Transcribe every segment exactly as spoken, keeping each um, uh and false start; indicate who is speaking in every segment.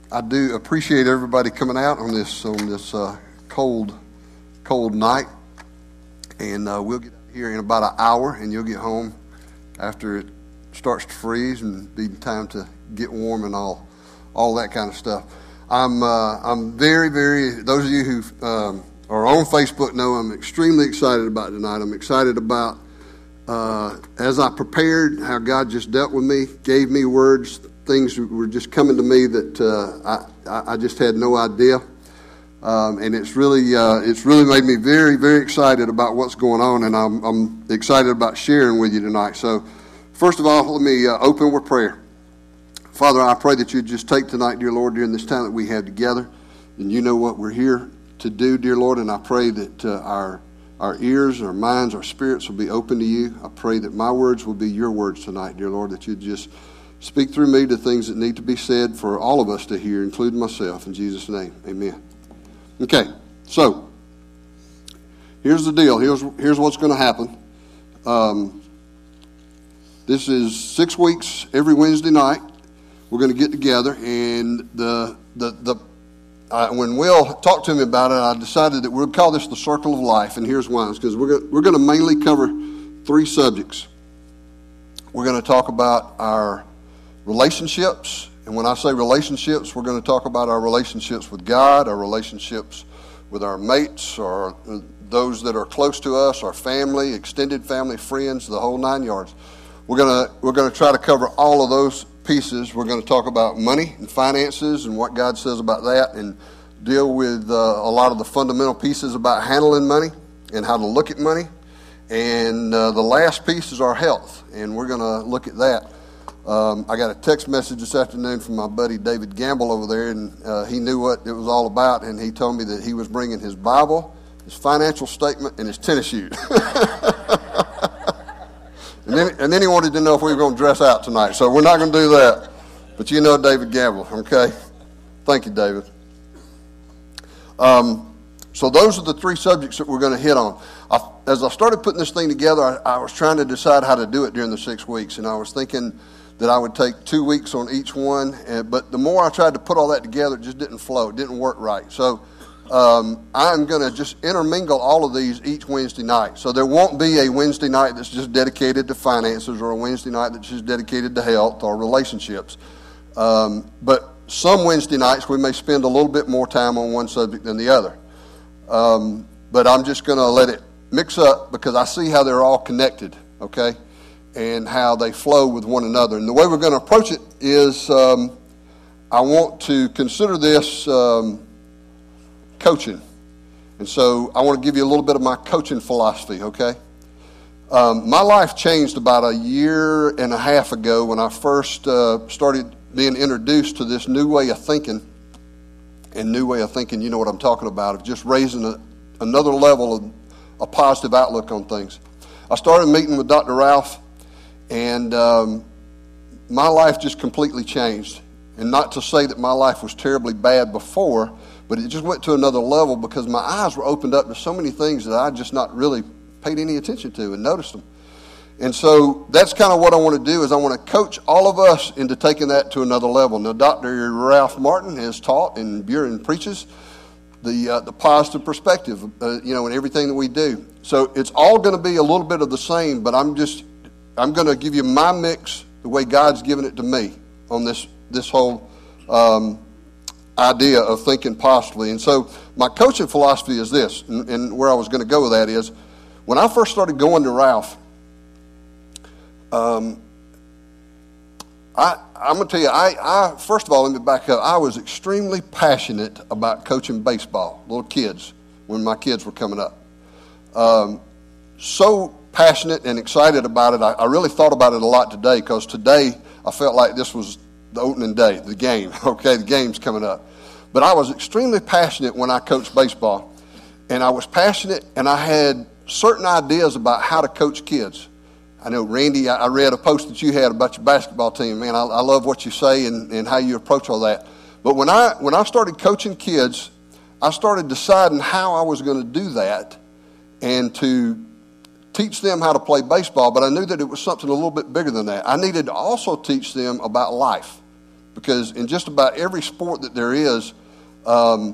Speaker 1: I do appreciate everybody coming out on this on this uh, cold, cold night, and uh, we'll get here in about an hour, and you'll get home after it starts to freeze and be time to get warm and all, all that kind of stuff. I'm uh, I'm very very. Those of you who um, are on Facebook know I'm extremely excited about tonight. I'm excited about uh, as I prepared, how God just dealt with me, gave me words. Things were just coming to me that uh, I, I just had no idea, um, and it's really uh, it's really made me very very excited about what's going on, and I'm, I'm excited about sharing with you tonight. So, first of all, let me uh, open with prayer. Father, I pray that you just take tonight, dear Lord, during this time that we have together, and you know what we're here to do, dear Lord, and I pray that uh, our our ears, our minds, our spirits will be open to you. I pray that my words will be your words tonight, dear Lord, that you just speak through me to things that need to be said for all of us to hear, including myself. In Jesus' name, amen. Okay, so here's the deal. Here's here's what's going to happen. Um, this is six weeks every Wednesday night. We're going to get together, and the the the uh, when Will talked to me about it, I decided that we'll call this the Circle of Life, and here's why. It's because we're going, we're going to mainly cover three subjects. We're going to talk about our relationships, and when I say relationships, we're going to talk about our relationships with God, our relationships with our mates, or those that are close to us, our family, extended family, friends, the whole nine yards. We're going to we're going to try to cover all of those pieces. We're going to talk about money and finances and what God says about that, and deal with uh, a lot of the fundamental pieces about handling money and how to look at money. And uh, the last piece is our health, and we're going to look at that. Um, I got a text message this afternoon from my buddy David Gamble over there, and uh, he knew what it was all about, and he told me that he was bringing his Bible, his financial statement, and his tennis shoes. and, then, and then he wanted to know if we were going to dress out tonight, so we're not going to do that. But you know David Gamble, okay? Thank you, David. Um, so those are the three subjects that we're going to hit on. I, as I started putting this thing together, I, I was trying to decide how to do it during the six weeks, and I was thinking that I would take two weeks on each one, and, but the more I tried to put all that together, it just didn't flow. It didn't work right. So um, I'm going to just intermingle all of these each Wednesday night. So there won't be a Wednesday night that's just dedicated to finances, or a Wednesday night that's just dedicated to health or relationships. Um, but some Wednesday nights we may spend a little bit more time on one subject than the other. Um, but I'm just going to let it mix up, because I see how they're all connected, okay? And how they flow with one another. And the way we're going to approach it is um, I want to consider this um, coaching. And so I want to give you a little bit of my coaching philosophy, okay? Um, my life changed about a year and a half ago when I first uh, started being introduced to this new way of thinking. And new way of thinking, you know what I'm talking about, of just raising a, another level of a positive outlook on things. I started meeting with Doctor Ralph, and um, my life just completely changed. And not to say that my life was terribly bad before, but it just went to another level because my eyes were opened up to so many things that I just not really paid any attention to and noticed them. And so that's kind of what I want to do, is I want to coach all of us into taking that to another level. Now, Doctor Ralph Martin has taught, and Buren preaches, the uh, the positive perspective, uh, you know, in everything that we do. So it's all going to be a little bit of the same, but I'm just, I'm going to give you my mix the way God's given it to me on this this whole um, idea of thinking positively. And so my coaching philosophy is this, and, and where I was going to go with that is, when I first started going to Ralph, um, I, I'm going to tell you, I, I first of all, let me back up. I was extremely passionate about coaching baseball, little kids, when my kids were coming up. Um, so passionate and excited about it. I, I really thought about it a lot today, because today I felt like this was the opening day, the game. Okay, the game's coming up. But I was extremely passionate when I coached baseball. And I was passionate, and I had certain ideas about how to coach kids. I know, Randy, I read a post that you had about your basketball team. Man, I, I love what you say and, and how you approach all that. But when I when I started coaching kids, I started deciding how I was going to do that and to teach them how to play baseball. But I knew that it was something a little bit bigger than that. I needed to also teach them about life, because in just about every sport that there is, um,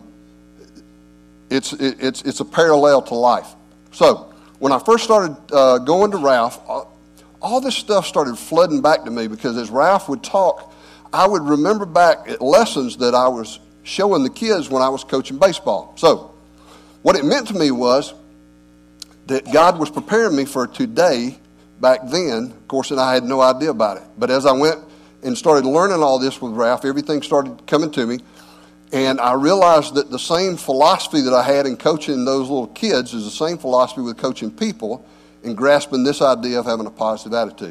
Speaker 1: it's it, it's it's a parallel to life. So when I first started uh, going to Ralph, all, all this stuff started flooding back to me, because as Ralph would talk, I would remember back at lessons that I was showing the kids when I was coaching baseball. So what it meant to me was that God was preparing me for today back then, of course, and I had no idea about it. But as I went and started learning all this with Ralph, everything started coming to me, and I realized that the same philosophy that I had in coaching those little kids is the same philosophy with coaching people and grasping this idea of having a positive attitude.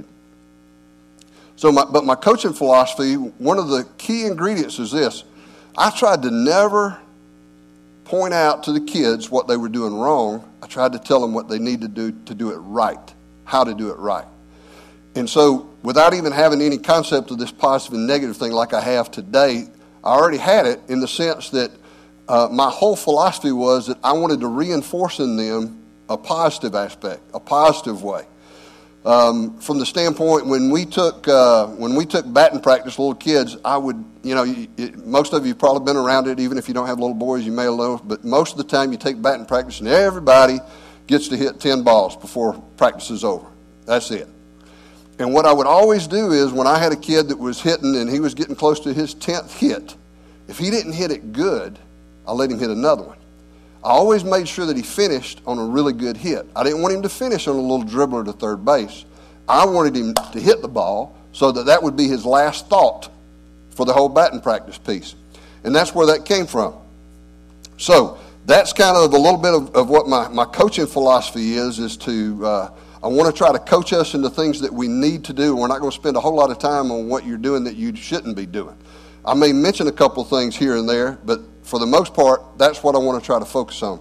Speaker 1: So, my, but my coaching philosophy, one of the key ingredients is this. I tried to never point out to the kids what they were doing wrong. I tried to tell them what they need to do to do it right, how to do it right. And so without even having any concept of this positive and negative thing like I have today, I already had it in the sense that uh, my whole philosophy was that I wanted to reinforce in them a positive aspect, a positive way. Um, from the standpoint when we took uh, when we took batting practice, little kids, I would, you know, you, it, most of you have probably been around it. Even if you don't have little boys, you may know. But most of the time, you take batting practice, and everybody gets to hit ten balls before practice is over. That's it. And what I would always do is when I had a kid that was hitting and he was getting close to his tenth hit, if he didn't hit it good, I let him hit another one. I always made sure that he finished on a really good hit. I didn't want him to finish on a little dribbler to third base. I wanted him to hit the ball so that that would be his last thought for the whole batting practice piece. And that's where that came from. So that's kind of a little bit of, of what my, my coaching philosophy is, is to, uh, I want to try to coach us into things that we need to do. We're not going to spend a whole lot of time on what you're doing that you shouldn't be doing. I may mention a couple of things here and there, but for the most part, that's what I want to try to focus on.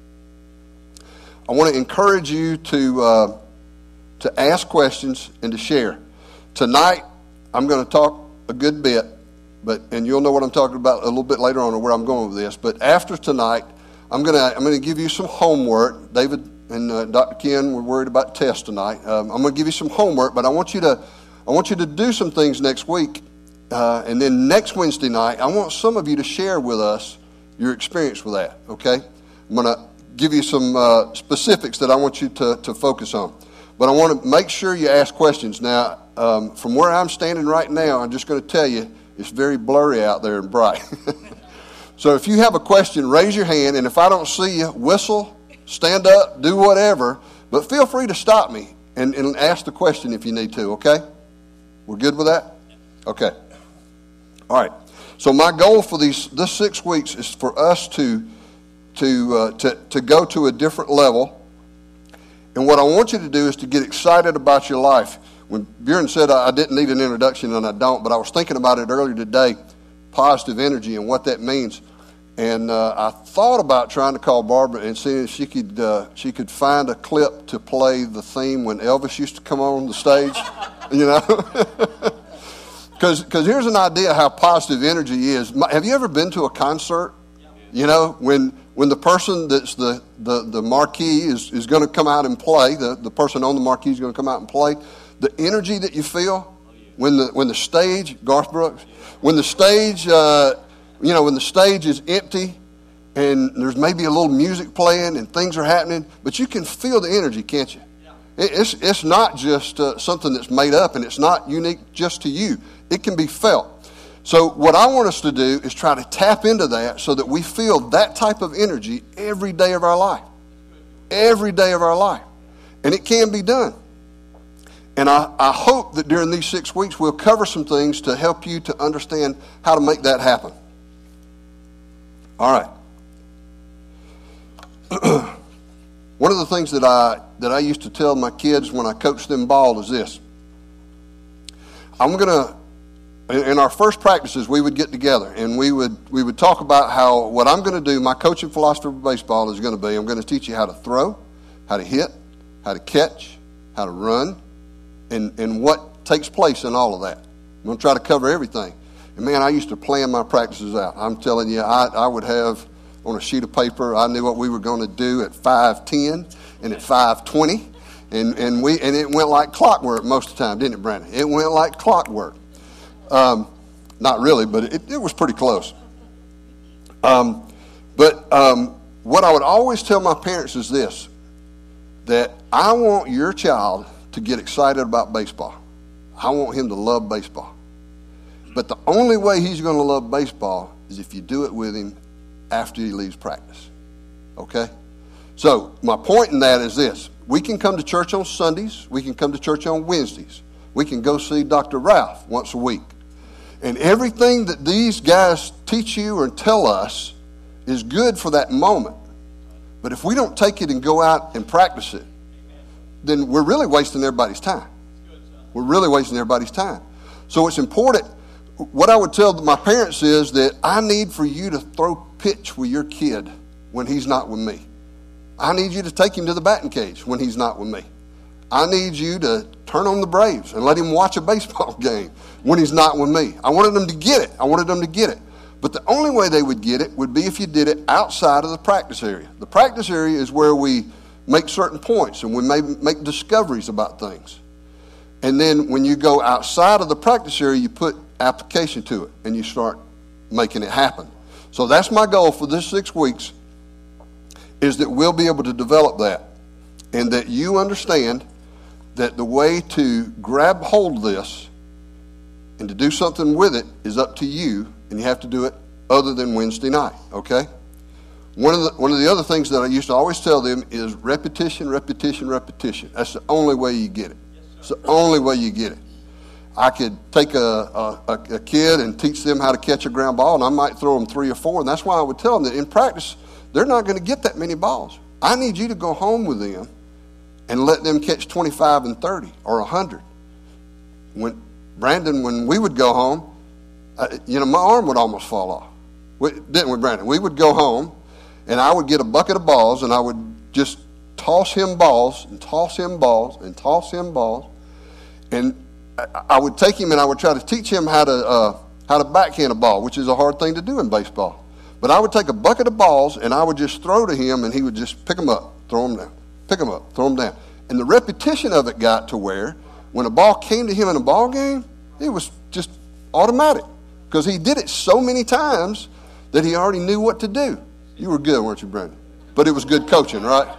Speaker 1: I want to encourage you to uh, to ask questions and to share. Tonight, I'm going to talk a good bit, but and you'll know what I'm talking about a little bit later on, or where I'm going with this. But after tonight, I'm going to I'm going to give you some homework. David and uh, Doctor Ken were worried about tests tonight. Um, I'm going to give you some homework, but I want you to I want you to do some things next week. Uh, and then next Wednesday night, I want some of you to share with us your experience with that, okay? I'm going to give you some uh, specifics that I want you to, to focus on. But I want to make sure you ask questions. Now, um, from where I'm standing right now, I'm just going to tell you, it's very blurry out there and bright. So if you have a question, raise your hand, and if I don't see you, whistle, stand up, do whatever. But feel free to stop me and, and ask the question if you need to, okay? We're good with that? Okay. All right. So my goal for these this six weeks is for us to to uh, to to go to a different level. And what I want you to do is to get excited about your life. When Bjorn said I didn't need an introduction, and I don't, but I was thinking about it earlier today, positive energy and what that means. And uh, I thought about trying to call Barbara and see if she could uh, she could find a clip to play the theme when Elvis used to come on the stage, you know. Because here's an idea how positive energy is. Have you ever been to a concert? You know, when when the person that's the, the, the marquee is, is going to come out and play, the, the person on the marquee is going to come out and play, the energy that you feel when the when the stage, Garth Brooks, when the stage, uh, you know, when the stage is empty and there's maybe a little music playing and things are happening, but you can feel the energy, can't you? It's it's not just uh, something that's made up, and it's not unique just to you. It can be felt. So what I want us to do is try to tap into that so that we feel that type of energy every day of our life. Every day of our life. And it can be done. And I, I hope that during these six weeks we'll cover some things to help you to understand how to make that happen. All right. One of the things that I that I used to tell my kids when I coached them ball is this. I'm going to, in our first practices, we would get together and we would we would talk about how what I'm going to do, my coaching philosophy for baseball is going to be, I'm going to teach you how to throw, how to hit, how to catch, how to run, and, and what takes place in all of that. I'm going to try to cover everything. And man, I used to plan my practices out. I'm telling you, I, I would have on a sheet of paper, I knew what we were going to do at five ten and at five twenty. And and we and it went like clockwork most of the time, didn't it, Brandon? It went like clockwork. Um, Not really, but it, it was pretty close. Um, but um, what I would always tell my parents is this, that I want your child to get excited about baseball. I want him to love baseball. But the only way he's going to love baseball is if you do it with him after he leaves practice. Okay? So my point in that is this. We can come to church on Sundays. We can come to church on Wednesdays. We can go see Doctor Ralph once a week. And everything that these guys teach you or tell us is good for that moment. But if we don't take it and go out and practice it, then we're really wasting everybody's time. We're really wasting everybody's time. So it's important. What I would tell my parents is that I need for you to throw pitch with your kid when he's not with me. I need you to take him to the batting cage when he's not with me. I need you to turn on the Braves and let him watch a baseball game when he's not with me. I wanted them to get it. I wanted them to get it. But the only way they would get it would be if you did it outside of the practice area. The practice area is where we make certain points and we may make discoveries about things. And then when you go outside of the practice area, you put application to it and you start making it happen. So that's my goal for this six weeks, is that we'll be able to develop that and that you understand that the way to grab hold of this and to do something with it is up to you, and you have to do it other than Wednesday night, okay? One of the one of the other things that I used to always tell them is repetition, repetition, repetition. That's the only way you get it. It's the only way you get it. I could take a, a, a kid and teach them how to catch a ground ball, and I might throw them three or four, and that's why I would tell them that in practice, they're not going to get that many balls. I need you to go home with them and let them catch twenty-five and thirty or one hundred. When Brandon, when we would go home, uh, you know, my arm would almost fall off. We, didn't we, Brandon? We would go home, and I would get a bucket of balls, and I would just toss him balls and toss him balls and toss him balls. And I, I would take him and I would try to teach him how to uh, how to backhand a ball, which is a hard thing to do in baseball. But I would take a bucket of balls, and I would just throw to him, and he would just pick them up, throw them down. Pick them up, throw them down. And the repetition of it got to where when a ball came to him in a ball game, it was just automatic because he did it so many times that he already knew what to do. You were good, weren't you, Brandon? But it was good coaching, right?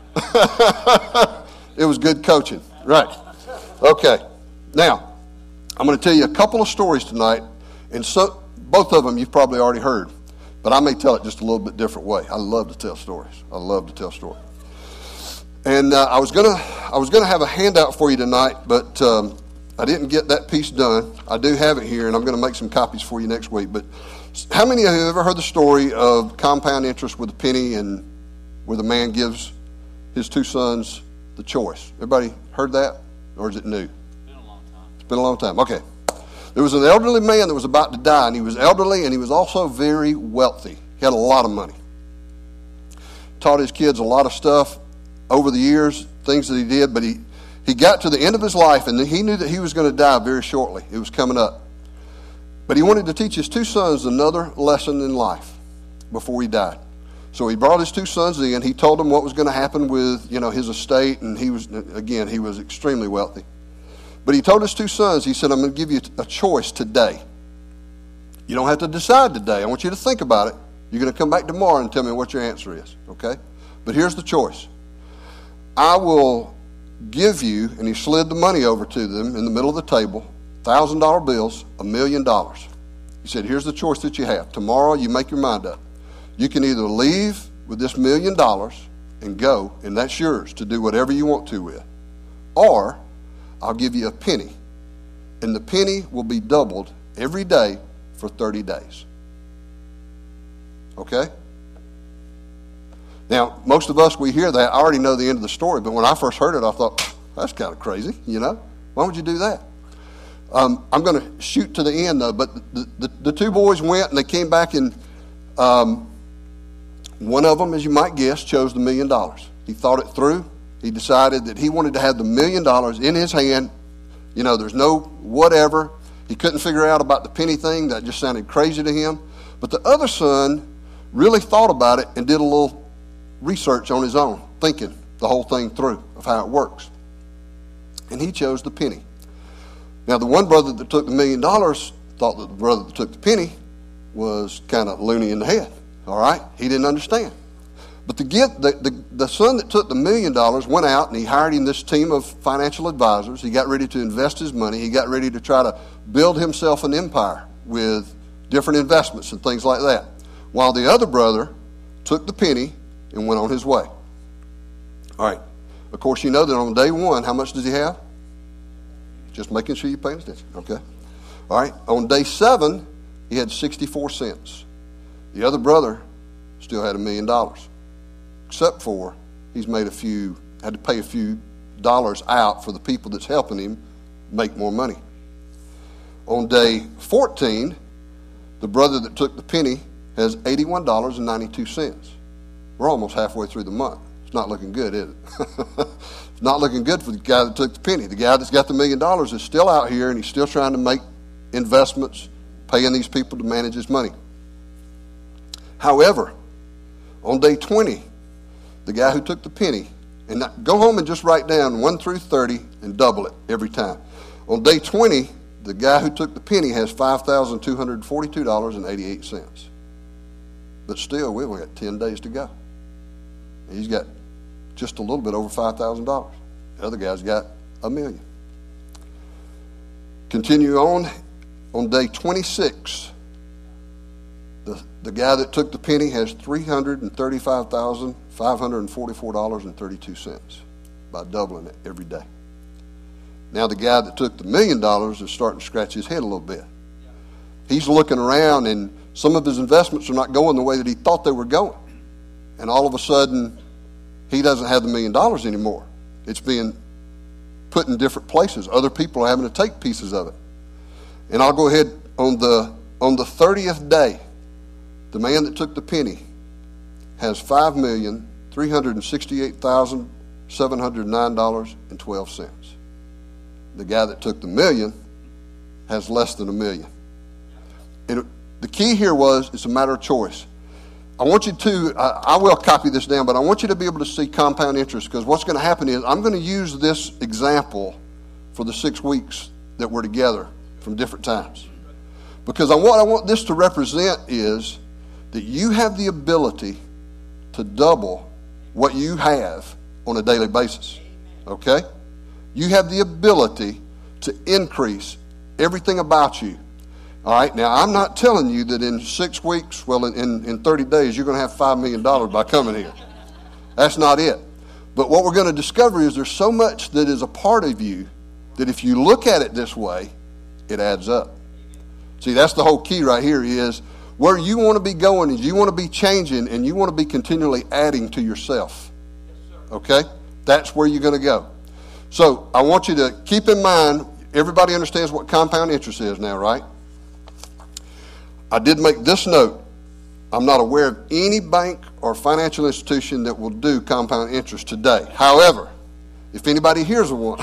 Speaker 1: It was good coaching, right? Okay. Now, I'm going to tell you a couple of stories tonight, and so both of them you've probably already heard, but I may tell it just a little bit different way. I love to tell stories. I love to tell stories. And uh, I was gonna, I was gonna have a handout for you tonight, but um, I didn't get that piece done. I do have it here, and I'm going to make some copies for you next week. But how many of you have ever heard the story of compound interest with a penny, and where the man gives his two sons the choice? Everybody heard that, or is it new? It's been a long time. It's been a long time. Okay. There was an elderly man that was about to die, and he was elderly, and he was also very wealthy. He had a lot of money. Taught his kids a lot of stuff over the years, things that he did, but he, he got to the end of his life, and he knew that he was going to die very shortly. It was coming up. But he wanted to teach his two sons another lesson in life before he died. So he brought his two sons in. He told them what was going to happen with, you know, his estate, and he was, again, he was extremely wealthy. But he told his two sons, he said, I'm going to give you a choice today. You don't have to decide today. I want you to think about it. You're going to come back tomorrow and tell me what your answer is, okay? But here's the choice. I will give you, and he slid the money over to them in the middle of the table, one thousand dollar bills, a million dollars. He said, here's the choice that you have. Tomorrow you make your mind up. You can either leave with this million dollars and go, and that's yours to do whatever you want to with. Or I'll give you a penny, and the penny will be doubled every day for thirty days. Okay? Now, most of us, we hear that. I already know the end of the story, but when I first heard it, I thought, that's kind of crazy, you know? Why would you do that? Um, I'm going to shoot to the end, though, but the, the, the two boys went, and they came back, and um, one of them, as you might guess, chose the million dollars. He thought it through. He decided that he wanted to have the million dollars in his hand. You know, there's no whatever. He couldn't figure out about the penny thing. That just sounded crazy to him. But the other son really thought about it and did a little research on his own, thinking the whole thing through of how it works. And he chose the penny. Now, the one brother that took the million dollars thought that the brother that took the penny was kind of loony in the head. All right? He didn't understand. But the, get, the, the, the son that took the million dollars went out and he hired him this team of financial advisors. He got ready to invest his money. He got ready to try to build himself an empire with different investments and things like that. While the other brother took the penny and went on his way. All right. Of course, you know that on day one, how much does he have? Just making sure you're paying attention. Okay. All right. On day seven, he had sixty-four cents. The other brother still had a million dollars. Except for he's made a few, had to pay a few dollars out for the people that's helping him make more money. On day fourteen, the brother that took the penny has eighty-one dollars and ninety-two cents. We're almost halfway through the month. It's not looking good, is it? It's not looking good for the guy that took the penny. The guy that's got the million dollars is still out here and he's still trying to make investments, paying these people to manage his money. However, on day twenty, the guy who took the penny, and go home and just write down one through thirty and double it every time. On day twenty, the guy who took the penny has five thousand two hundred forty-two dollars and eighty-eight cents. But still, we've only got ten days to go. And he's got just a little bit over five thousand dollars. The other guy's got a million. Continue on. On day twenty-six, the, the guy that took the penny has three hundred thirty-five thousand five hundred forty-four dollars and thirty-two cents by doubling it every day. Now the guy that took the million dollars is starting to scratch his head a little bit. He's looking around and some of his investments are not going the way that he thought they were going. And all of a sudden, he doesn't have the million dollars anymore. It's being put in different places. Other people are having to take pieces of it. And I'll go ahead, on the on the thirtieth day, the man that took the penny has five million three hundred sixty-eight thousand seven hundred nine dollars and twelve cents. The guy that took the million has less than a million. And the key here was, it's a matter of choice. I want you to, I, I will copy this down, but I want you to be able to see compound interest, because what's going to happen is I'm going to use this example for the six weeks that we're together from different times. Because I, what I want this to represent is that you have the ability to double what you have on a daily basis. Okay? You have the ability to increase everything about you. All right? Now, I'm not telling you that in six weeks, well, in, in, in thirty days, you're going to have five million dollars by coming here. That's not it. But what we're going to discover is there's so much that is a part of you that if you look at it this way, it adds up. See, that's the whole key right here is where you want to be going is you want to be changing and you want to be continually adding to yourself. Okay? That's where you're going to go. So I want you to keep in mind, everybody understands what compound interest is now, right? I did make this note. I'm not aware of any bank or financial institution that will do compound interest today. However, if anybody hears of one,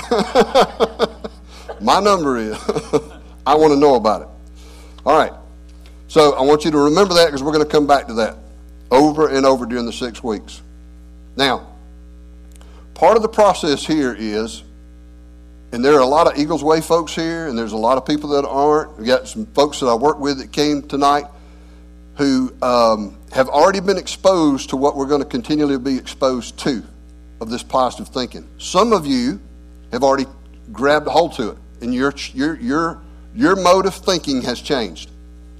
Speaker 1: my number is, I want to know about it. All right. So I want you to remember that because we're going to come back to that over and over during the six weeks. Now, part of the process here is, and there are a lot of Eagles Way folks here, and there's a lot of people that aren't. We got some folks that I work with that came tonight who um, have already been exposed to what we're going to continually be exposed to of this positive thinking. Some of you have already grabbed a hold to it, and your your your your mode of thinking has changed.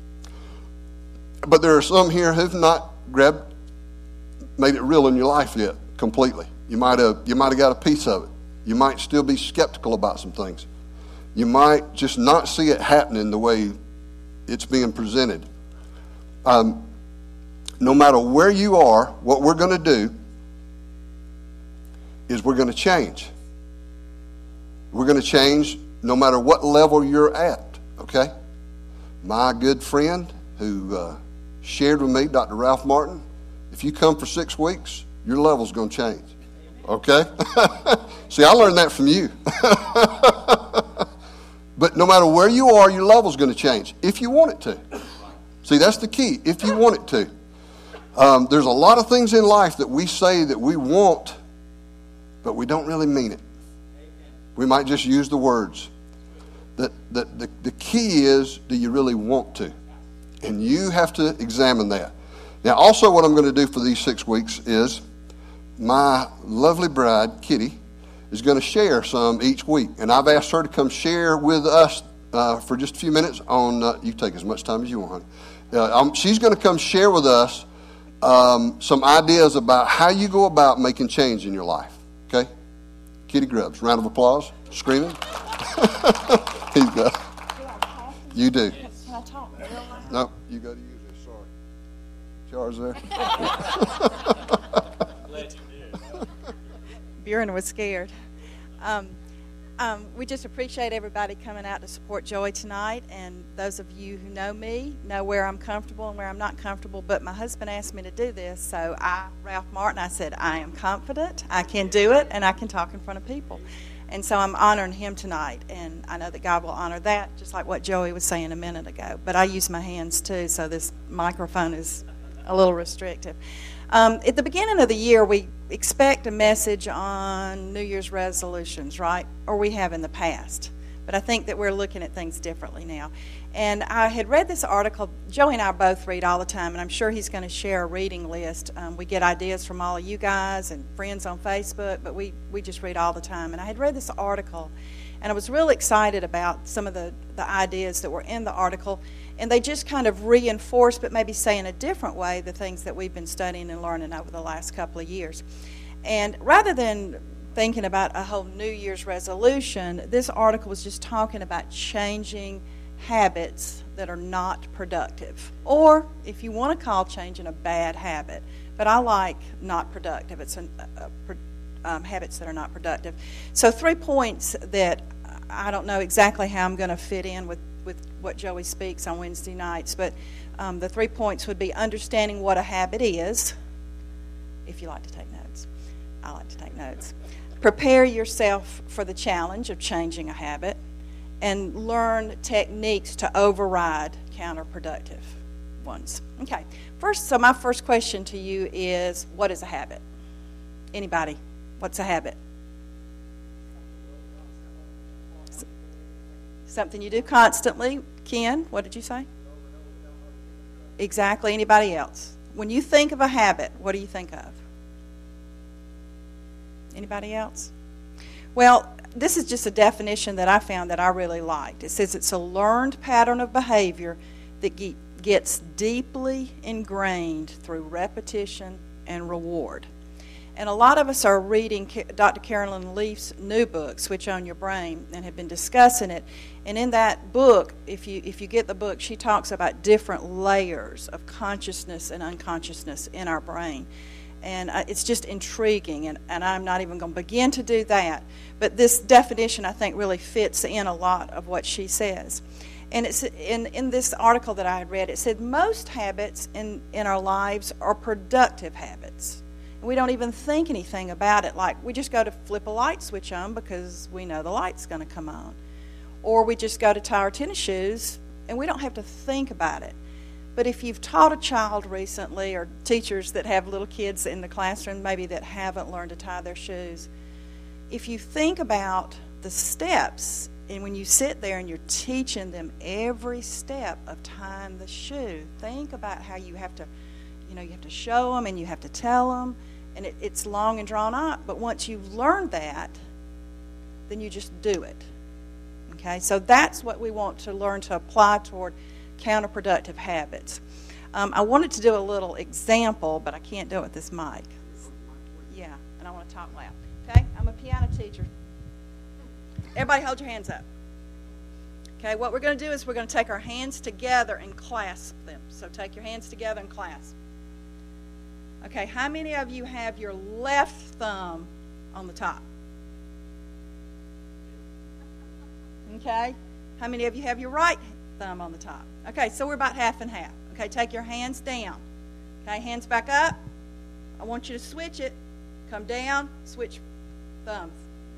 Speaker 1: But there are some here who've not grabbed, made it real in your life yet completely. You might have you might have got a piece of it. You might still be skeptical about some things. You might just not see it happening the way it's being presented. Um, no matter where you are, what we're going to do is we're going to change. We're going to change no matter what level you're at, okay? My good friend who uh, shared with me, Doctor Ralph Martin, if you come for six weeks, your level's going to change, okay? See, I learned that from you. But no matter where you are, your level's going to change, if you want it to. See, that's the key, if you want it to. Um, there's a lot of things in life that we say that we want, but we don't really mean it. We might just use the words. that, that the, the key is, do you really want to? And you have to examine that. Now, also what I'm going to do for these six weeks is my lovely bride, Kitty, is going to share some each week. And I've asked her to come share with us uh, for just a few minutes on, uh, you take as much time as you want, honey. Uh, um, she's going to come share with us um, some ideas about how you go about making change in your life. Okay? Kitty Grubbs. Round of applause. Screaming. He's got. You do.
Speaker 2: Can I talk real loud?
Speaker 1: No, you got to use it. Sorry. Char's there.
Speaker 2: Buren was scared. Um, um, we just appreciate everybody coming out to support Joey tonight, and those of you who know me know where I'm comfortable and where I'm not comfortable, but my husband asked me to do this, so I, Ralph Martin, I said, I am confident, I can do it, and I can talk in front of people. And so I'm honoring him tonight, and I know that God will honor that, just like what Joey was saying a minute ago. But I use my hands too, so this microphone is a little restrictive. Um, at the beginning of the year, we expect a message on New Year's resolutions, right? Or we have in the past. But I think that we're looking at things differently now. And I had read this article. Joey and I both read all the time, and I'm sure he's going to share a reading list. Um, we get ideas from all of you guys and friends on Facebook, but we, we just read all the time. And I had read this article, and I was really excited about some of the, the ideas that were in the article. And they just kind of reinforce, but maybe say in a different way, the things that we've been studying and learning over the last couple of years. And rather than thinking about a whole New Year's resolution, this article was just talking about changing habits that are not productive. Or, if you want to call changing a bad habit, but I like not productive. It's an, a, a, um, habits that are not productive. So three points that I don't know exactly how I'm going to fit in with with what Joey speaks on Wednesday nights, but um, the three points would be understanding what a habit is, if you like to take notes. I like to take notes. Prepare yourself for the challenge of changing a habit, and learn techniques to override counterproductive ones. Okay, first, so my first question to you is, what is a habit? Anybody? What's a habit? Something you do constantly. Ken, what did you say? Exactly. Anybody else? When you think of a habit, what do you think of? Anybody else? Well, this is just a definition that I found that I really liked. It says it's a learned pattern of behavior that gets deeply ingrained through repetition and reward. And a lot of us are reading Doctor Carolyn Leaf's new book, Switch On Your Brain, and have been discussing it. And in that book, if you if you get the book, she talks about different layers of consciousness and unconsciousness in our brain. And uh, it's just intriguing, and, and I'm not even going to begin to do that. But this definition, I think, really fits in a lot of what she says. And it's in, in this article that I had read, it said most habits in, in our lives are productive habits. We don't even think anything about it, like we just go to flip a light switch on because we know the light's going to come on. Or we just go to tie our tennis shoes and we don't have to think about it. But if you've taught a child recently, or teachers that have little kids in the classroom maybe that haven't learned to tie their shoes, if you think about the steps, and when you sit there and you're teaching them every step of tying the shoe, think about how you have to, you know, you have to show them and you have to tell them, and it, it's long and drawn out. But once you've learned that, then you just do it. Okay, so that's what we want to learn to apply toward counterproductive habits. Um, I wanted to do a little example, but I can't do it with this mic. Yeah, and I want to talk loud. Okay, I'm a piano teacher. Everybody hold your hands up. Okay, what we're going to do is we're going to take our hands together and clasp them. So take your hands together and clasp. Okay, how many of you have your left thumb on the top? Okay, how many of you have your right thumb on the top? Okay, so we're about half and half. Okay, take your hands down. Okay, hands back up. I want you to switch it. Come down, switch thumbs.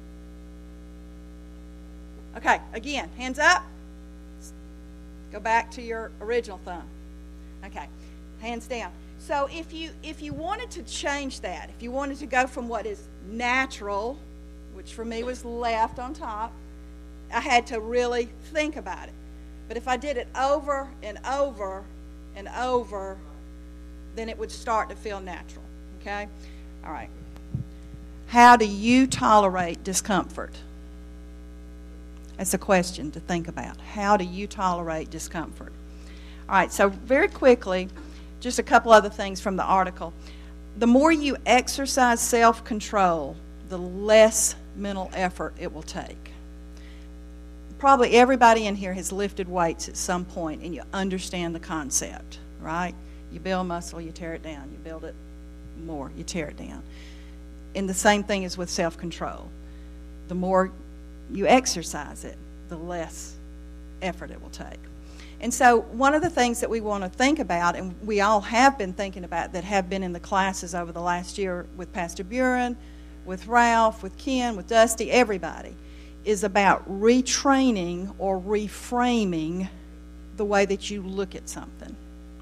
Speaker 2: Okay, again, hands up. Go back to your original thumb. Okay, hands down. So if you if you wanted to change that, if you wanted to go from what is natural, which for me was left on top, I had to really think about it. But if I did it over and over and over, then it would start to feel natural. Okay? All right. How do you tolerate discomfort? That's a question to think about. How do you tolerate discomfort? All right, so very quickly, just a couple other things from the article. The more you exercise self-control, the less mental effort it will take. Probably everybody in here has lifted weights at some point, and you understand the concept, right? You build muscle, you tear it down. You build it more, you tear it down. And the same thing is with self-control. The more you exercise it, the less effort it will take. And so one of the things that we want to think about, and we all have been thinking about that have been in the classes over the last year with Pastor Buren, with Ralph, with Ken, with Dusty, everybody, is about retraining or reframing the way that you look at something.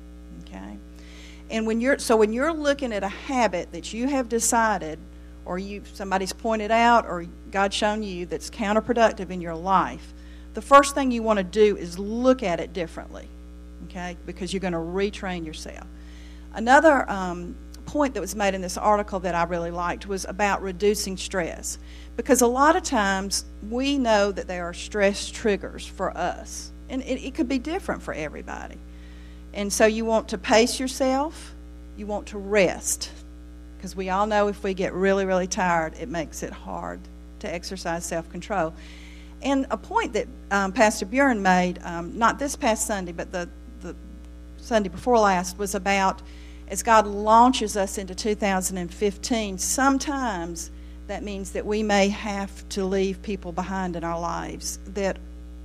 Speaker 2: Okay? And when you're so when you're looking at a habit that you have decided, or you somebody's pointed out, or God's shown you that's counterproductive in your life, the first thing you want to do is look at it differently, okay? Because you're going to retrain yourself. Another um, point that was made in this article that I really liked was about reducing stress. Because a lot of times we know that there are stress triggers for us, and it, it could be different for everybody. And so you want to pace yourself, you want to rest, because we all know if we get really, really tired, it makes it hard to exercise self-control. And a point that um, Pastor Buren made, um, not this past Sunday, but the, the Sunday before last, was about as God launches us into two thousand fifteen, sometimes that means that we may have to leave people behind in our lives that,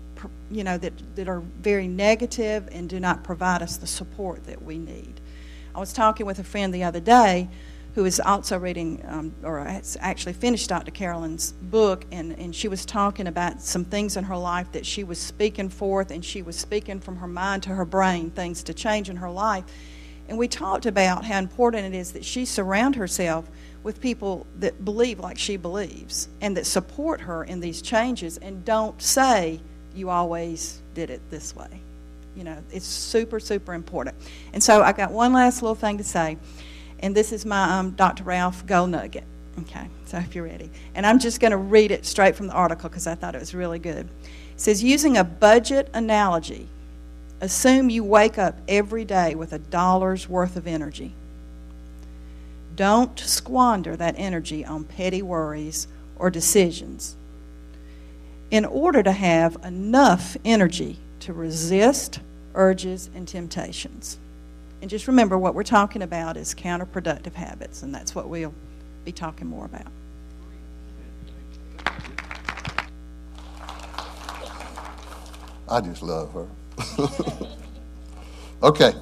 Speaker 2: you know, that, that are very negative and do not provide us the support that we need. I was talking with a friend the other day who is also reading, um, or has actually finished Doctor Carolyn's book, and, and she was talking about some things in her life that she was speaking forth, and she was speaking from her mind to her brain, things to change in her life. And we talked about how important it is that she surround herself with people that believe like she believes, and that support her in these changes, and don't say, you always did it this way. You know, it's super, super important. And so I got one last little thing to say. And this is my um, Doctor Ralph Gold Nugget. Okay, so if you're ready. And I'm just going to read it straight from the article because I thought it was really good. It says, using a budget analogy, assume you wake up every day with a dollar's worth of energy. Don't squander that energy on petty worries or decisions. In order to have enough energy to resist urges and temptations. And just remember, what we're talking about is counterproductive habits, and that's what we'll be talking more about.
Speaker 1: I just love her. Okay.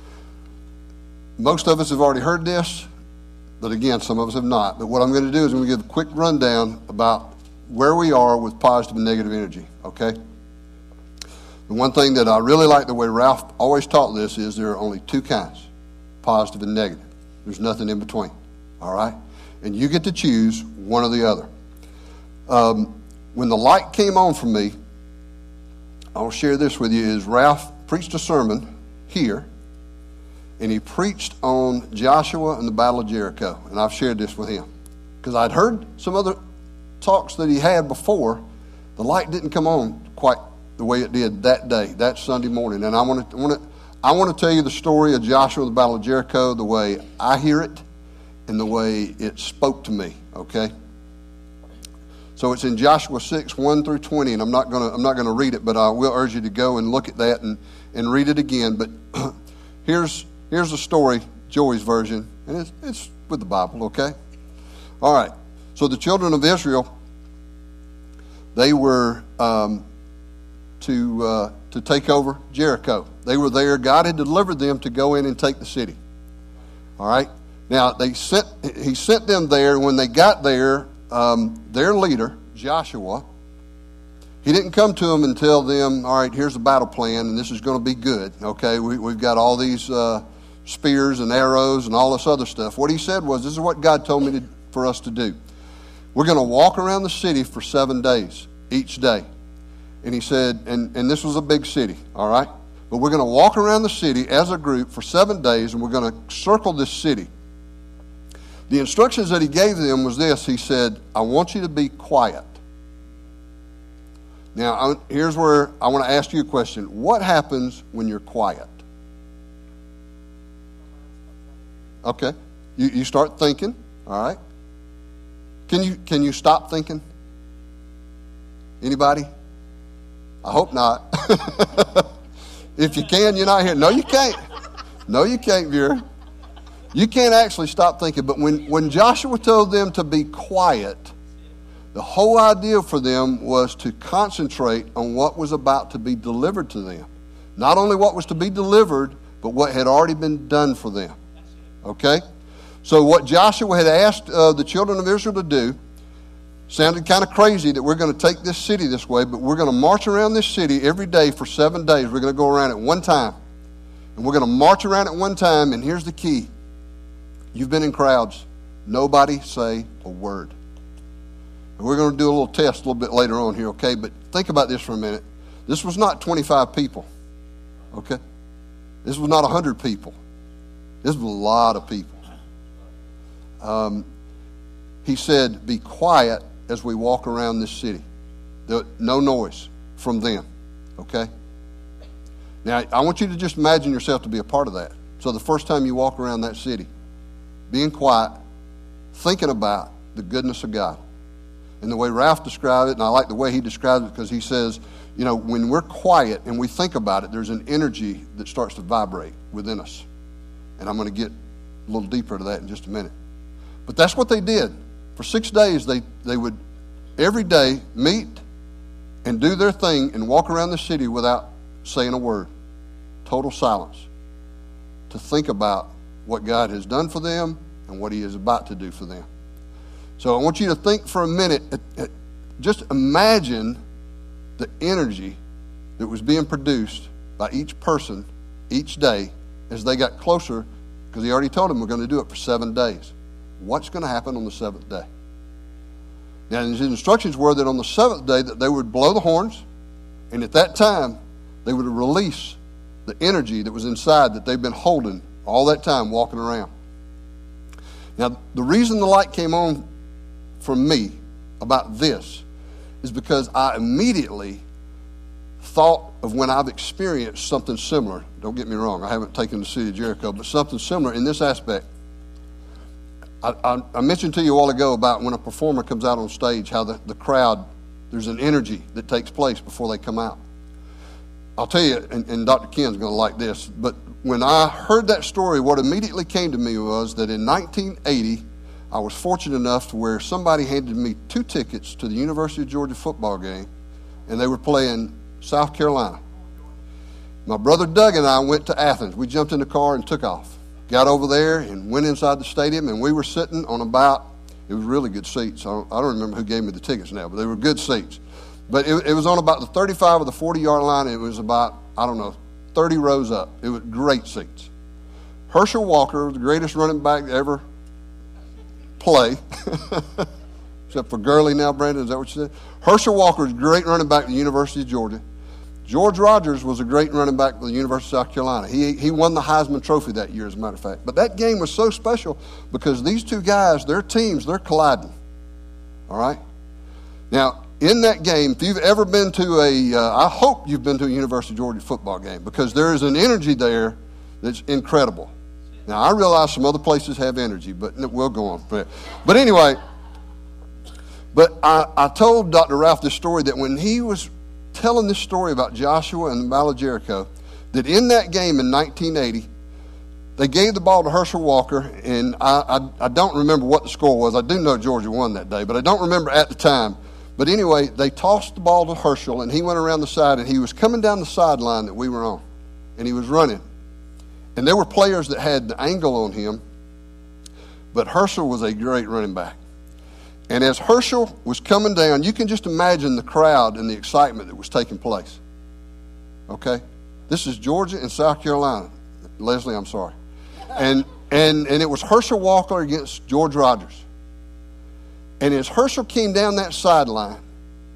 Speaker 1: Most of us have already heard this, but again, some of us have not. But what I'm going to do is I'm going to give a quick rundown about where we are with positive and negative energy, okay? The one thing that I really like the way Ralph always taught this is there are only two kinds, positive and negative. There's nothing in between, all right? And you get to choose one or the other. Um, when the light came on for me, I'll share this with you, is Ralph preached a sermon here, and he preached on Joshua and the Battle of Jericho, and I've shared this with him. Because I'd heard some other talks that he had before. The light didn't come on quite the way it did that day, that Sunday morning. And I want to, I want to, I want to tell you the story of Joshua, the Battle of Jericho, the way I hear it and the way it spoke to me, okay? So it's in Joshua six, one through twenty, and I'm not going to, I'm not going to read it, but I will urge you to go and look at that and, and read it again. But here's, here's the story, Joey's version, and it's, it's with the Bible, okay? All right. So the children of Israel, they were um, to uh, to take over Jericho. They were there. God had delivered them to go in and take the city. All right. Now they sent. He sent them there. When they got there, um, their leader Joshua, he didn't come to them and tell them, "All right, here's the battle plan, and this is going to be good." Okay, we, we've got all these uh, spears and arrows and all this other stuff. What he said was, "This is what God told me to, for us to do. We're going to walk around the city for seven days each day. And he said, and, and this was a big city, all right? But we're going to walk around the city as a group for seven days, and we're going to circle this city. The instructions that he gave them was this. He said, I want you to be quiet. Now, I'm, here's where I want to ask you a question. What happens when you're quiet? Okay. You, you start thinking, all right? Can you, can you stop thinking? Anybody? I hope not. If you can, you're not here. No, you can't. No, you can't, Vera. You can't actually stop thinking. But when, when Joshua told them to be quiet, the whole idea for them was to concentrate on what was about to be delivered to them. Not only what was to be delivered, but what had already been done for them. Okay? So what Joshua had asked uh, the children of Israel to do sounded kind of crazy, that we're going to take this city this way, but we're going to march around this city every day for seven days. We're going to go around at one time. And we're going to march around at one time, and here's the key. You've been in crowds. Nobody say a word. And we're going to do a little test a little bit later on here, okay? But think about this for a minute. This was not twenty-five people, okay? This was not one hundred people. This was a lot of people. Um, he said, be quiet as we walk around this city. No noise from them, okay? Now, I want you to just imagine yourself to be a part of that. So the first time you walk around that city, being quiet, thinking about the goodness of God. And the way Ralph described it, and I like the way he describes it, because he says, you know, when we're quiet and we think about it, there's an energy that starts to vibrate within us. And I'm going to get a little deeper into that in just a minute. But that's what they did. For six days, they, they would every day meet and do their thing and walk around the city without saying a word. Total silence. To think about what God has done for them and what he is about to do for them. So I want you to think for a minute, just imagine the energy that was being produced by each person each day as they got closer, because he already told them we're going to do it for seven days. What's going to happen on the seventh day? Now, his instructions were that on the seventh day that they would blow the horns, and at that time they would release the energy that was inside that they've been holding all that time walking around. Now, the reason the light came on for me about this is because I immediately thought of when I've experienced something similar. Don't get me wrong, I haven't taken the city of Jericho, but something similar in this aspect. I, I, I mentioned to you a while ago about when a performer comes out on stage, how the, the crowd, there's an energy that takes place before they come out. I'll tell you, and, and Doctor Ken's going to like this, but when I heard that story, what immediately came to me was that in nineteen eighty, I was fortunate enough to where somebody handed me two tickets to the University of Georgia football game, and they were playing South Carolina. My brother Doug and I went to Athens. We jumped in the car and took off. Got over there and went inside the stadium, and we were sitting on about, it was really good seats. I don't, I don't remember who gave me the tickets now, but they were good seats. But it, it was on about the thirty-five or the forty-yard line, and it was about, I don't know, thirty rows up. It was great seats. Herschel Walker, the greatest running back to ever play, except for Gurley now, Brandon, is that what you said? Herschel Walker is a great running back at the University of Georgia. George Rogers was a great running back for the University of South Carolina. He he won the Heisman Trophy that year, as a matter of fact. But that game was so special because these two guys, their teams, they're colliding. All right? Now, in that game, if you've ever been to a, uh, I hope you've been to a University of Georgia football game, because there is an energy there that's incredible. Now, I realize some other places have energy, but we'll go on. But anyway, but I, I told Doctor Ralph this story that when he was telling this story about Joshua and the Battle of Jericho, that in that game in nineteen eighty, they gave the ball to Herschel Walker, and I, I, I don't remember what the score was. I do know Georgia won that day, but I don't remember at the time. But anyway, they tossed the ball to Herschel, and he went around the side, and he was coming down the sideline that we were on, and he was running. And there were players that had the angle on him, but Herschel was a great running back. And as Herschel was coming down, you can just imagine the crowd and the excitement that was taking place. Okay? This is Georgia and South Carolina. Leslie, I'm sorry. And and and it was Herschel Walker against George Rogers. And as Herschel came down that sideline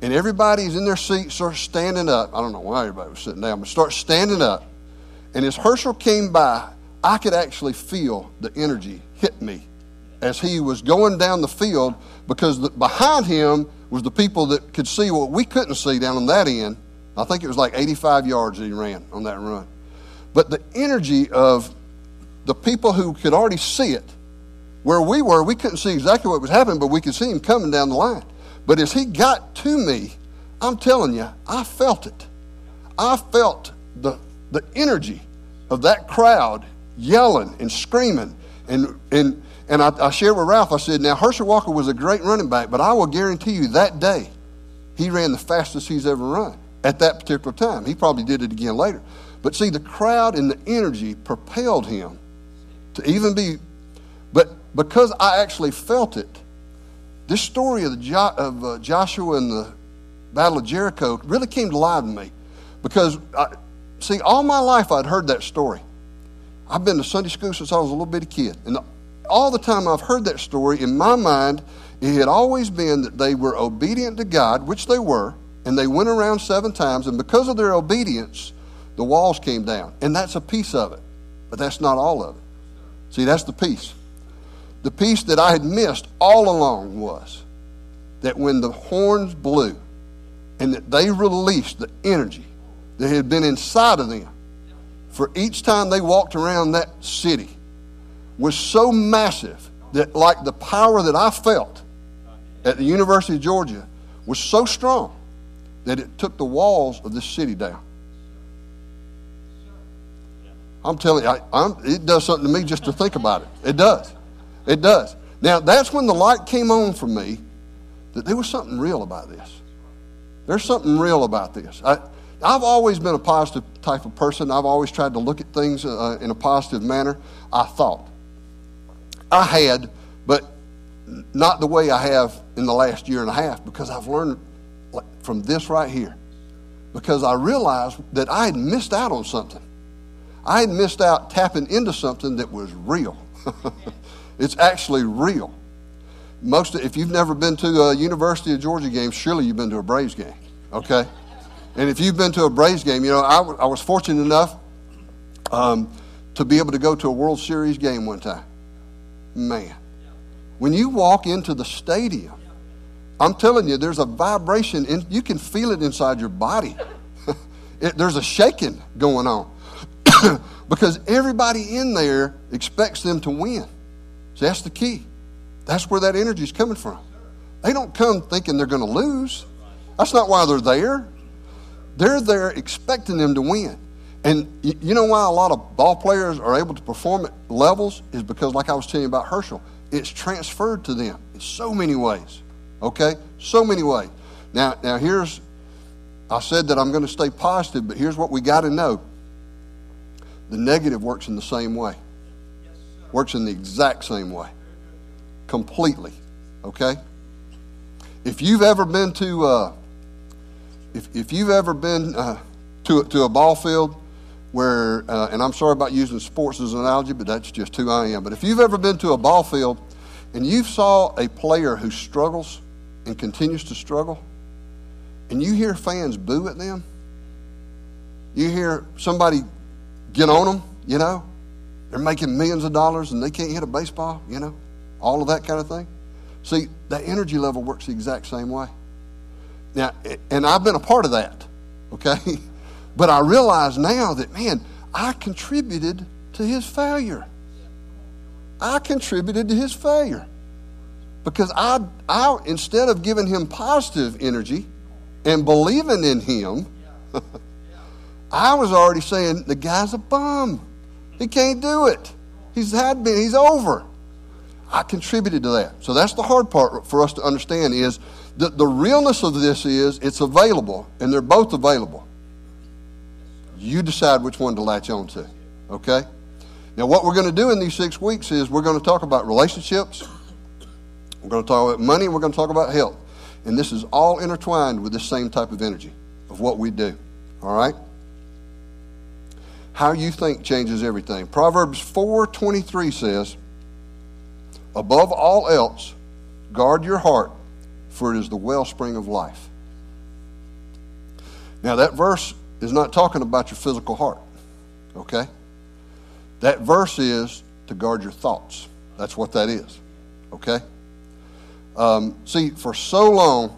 Speaker 1: and everybody's in their seats, starts standing up. I don't know why everybody was sitting down, but starts standing up. And as Herschel came by, I could actually feel the energy hit me as he was going down the field, because the, behind him was the people that could see what we couldn't see down on that end. I think it was like eighty-five yards that he ran on that run. But the energy of the people who could already see it, where we were, we couldn't see exactly what was happening, but we could see him coming down the line. But as he got to me, I'm telling you, I felt it. I felt the the energy of that crowd yelling and screaming. And and and I, I shared with Ralph, I said, now Herschel Walker was a great running back, but I will guarantee you that day he ran the fastest he's ever run at that particular time. He probably did it again later. But see, the crowd and the energy propelled him to even be, but because I actually felt it, this story of, the jo- of uh, Joshua and the Battle of Jericho really came to life to me. Because, I, see, all my life I'd heard that story. I've been to Sunday school since I was a little bitty kid. And the, all the time I've heard that story, in my mind, it had always been that they were obedient to God, which they were, and they went around seven times, and because of their obedience, the walls came down. And that's a piece of it. But that's not all of it. See, that's the piece. The piece that I had missed all along was that when the horns blew and that they released the energy that had been inside of them for each time they walked around that city was so massive that, like the power that I felt at the University of Georgia was so strong that it took the walls of this city down. I'm telling you, I, I'm, it does something to me just to think about it. It does. It does. Now, that's when the light came on for me that there was something real about this. There's something real about this. I, I've always been a positive type of person. I've always tried to look at things uh, in a positive manner. I thought. I had, but not the way I have in the last year and a half, because I've learned from this right here. Because I realized that I had missed out on something. I had missed out tapping into something that was real. It's actually real. Most, if you've never been to a University of Georgia game, surely you've been to a Braves game, okay? And if you've been to a Braves game, you know, I, I was fortunate enough um, to be able to go to a World Series game one time. Man, when you walk into the stadium, I'm telling you, there's a vibration, in, you can feel it inside your body. it, there's a shaking going on. Because everybody in there expects them to win. So that's the key. That's where that energy is coming from. They don't come thinking they're going to lose. That's not why they're there. They're there expecting them to win. And you know why a lot of ball players are able to perform at levels is because, like I was telling you about Herschel, it's transferred to them in so many ways. Okay? So many ways. Now, now here's, I said that I'm going to stay positive, but here's what we got to know. The negative works in the same way. Works in the exact same way. Completely. Okay? If you've ever been to, uh, if if you've ever been uh, to to a ball field where, uh, and I'm sorry about using sports as an analogy, but that's just who I am. But if you've ever been to a ball field and you saw a player who struggles and continues to struggle, and you hear fans boo at them, you hear somebody get on them, you know, they're making millions of dollars and they can't hit a baseball, you know, all of that kind of thing. See, that energy level works the exact same way. Now, and I've been a part of that, okay? But I realize now that, man, I contributed to his failure. I contributed to his failure. Because I, I instead of giving him positive energy and believing in him, I was already saying, the guy's a bum. He can't do it. He's had been, he's over. I contributed to that. So that's the hard part for us to understand is that the realness of this is it's available, and they're both available. You decide which one to latch on to, okay? Now what we're going to do in these six weeks is we're going to talk about relationships, we're going to talk about money, and we're going to talk about health. And this is all intertwined with the same type of energy of what we do, all right? How you think changes everything. Proverbs four twenty-three says, above all else, guard your heart, for it is the wellspring of life. Now, that verse is not talking about your physical heart, okay? That verse is to guard your thoughts. That's what that is, okay? Um, see, for so long,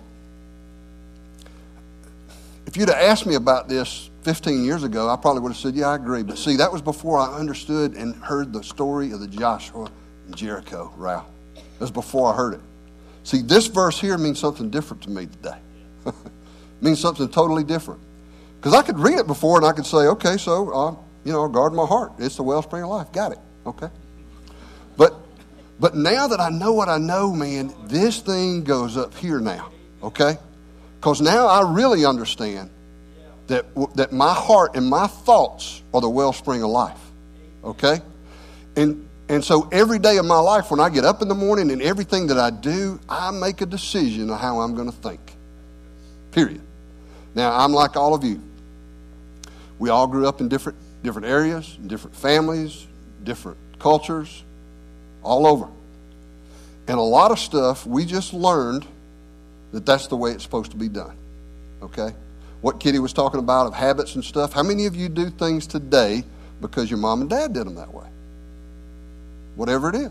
Speaker 1: if you'd have asked me about this fifteen years ago, I probably would have said, yeah, I agree. But see, that was before I understood and heard the story of the Joshua and Jericho row. That was before I heard it. See, this verse here means something different to me today. It means something totally different. Because I could read it before and I could say, okay, so, uh, you know, guard my heart. It's the wellspring of life. Got it. Okay. But but now that I know what I know, man, this thing goes up here now. Okay? Because now I really understand that that my heart and my thoughts are the wellspring of life. Okay? And and so every day of my life, when I get up in the morning and everything that I do, I make a decision of how I'm going to think. Period. Now, I'm like all of you. We all grew up in different different areas, different families, different cultures, all over. And a lot of stuff we just learned that that's the way it's supposed to be done. Okay? What Kitty was talking about of habits and stuff, how many of you do things today because your mom and dad did them that way? Whatever it is.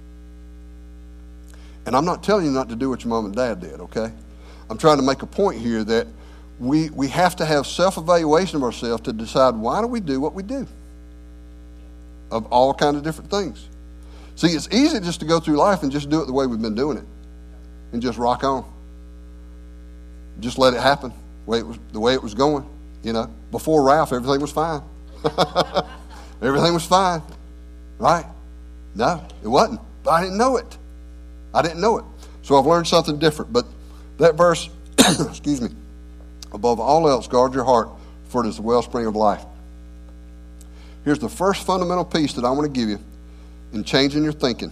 Speaker 1: And I'm not telling you not to do what your mom and dad did, okay? I'm trying to make a point here that we we have to have self-evaluation of ourselves to decide why do we do what we do of all kinds of different things. See, it's easy just to go through life and just do it the way we've been doing it and just rock on. Just let it happen the way it was, the way it was going, you know. Before Ralph, everything was fine. Everything was fine, right? No, it wasn't. But I didn't know it. I didn't know it. So I've learned something different. But that verse, excuse me, above all else, guard your heart, for it is the wellspring of life. Here's the first fundamental piece that I want to give you in changing your thinking.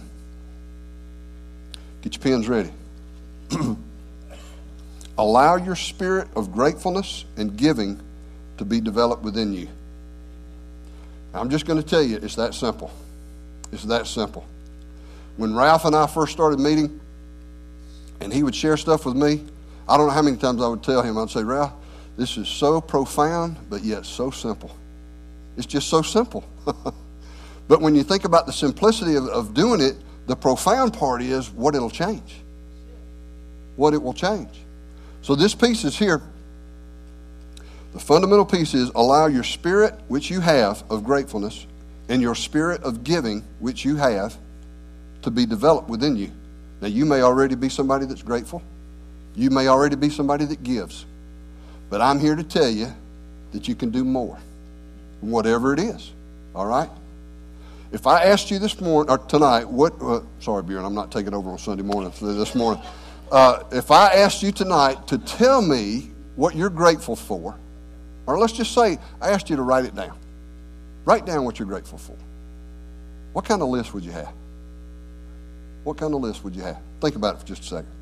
Speaker 1: Get your pens ready. Allow your spirit of gratefulness and giving to be developed within you. I'm just going to tell you, it's that simple. It's that simple. When Ralph and I first started meeting, and he would share stuff with me, I don't know how many times I would tell him, I'd say, Ralph, this is so profound, but yet so simple. It's just so simple. But when you think about the simplicity of, of doing it, the profound part is what it'll change. What it will change. So this piece is here. The fundamental piece is allow your spirit, which you have, of gratefulness, and your spirit of giving, which you have, to be developed within you. Now, you may already be somebody that's grateful. You may already be somebody that gives. But I'm here to tell you that you can do more, whatever it is. All right? If I asked you this morning, or tonight, what, uh, sorry, Bjorn, I'm not taking over on Sunday morning, this morning. Uh, if I asked you tonight to tell me what you're grateful for, or let's just say I asked you to write it down. Write down what you're grateful for. What kind of list would you have? What kind of list would you have? Think about it for just a second.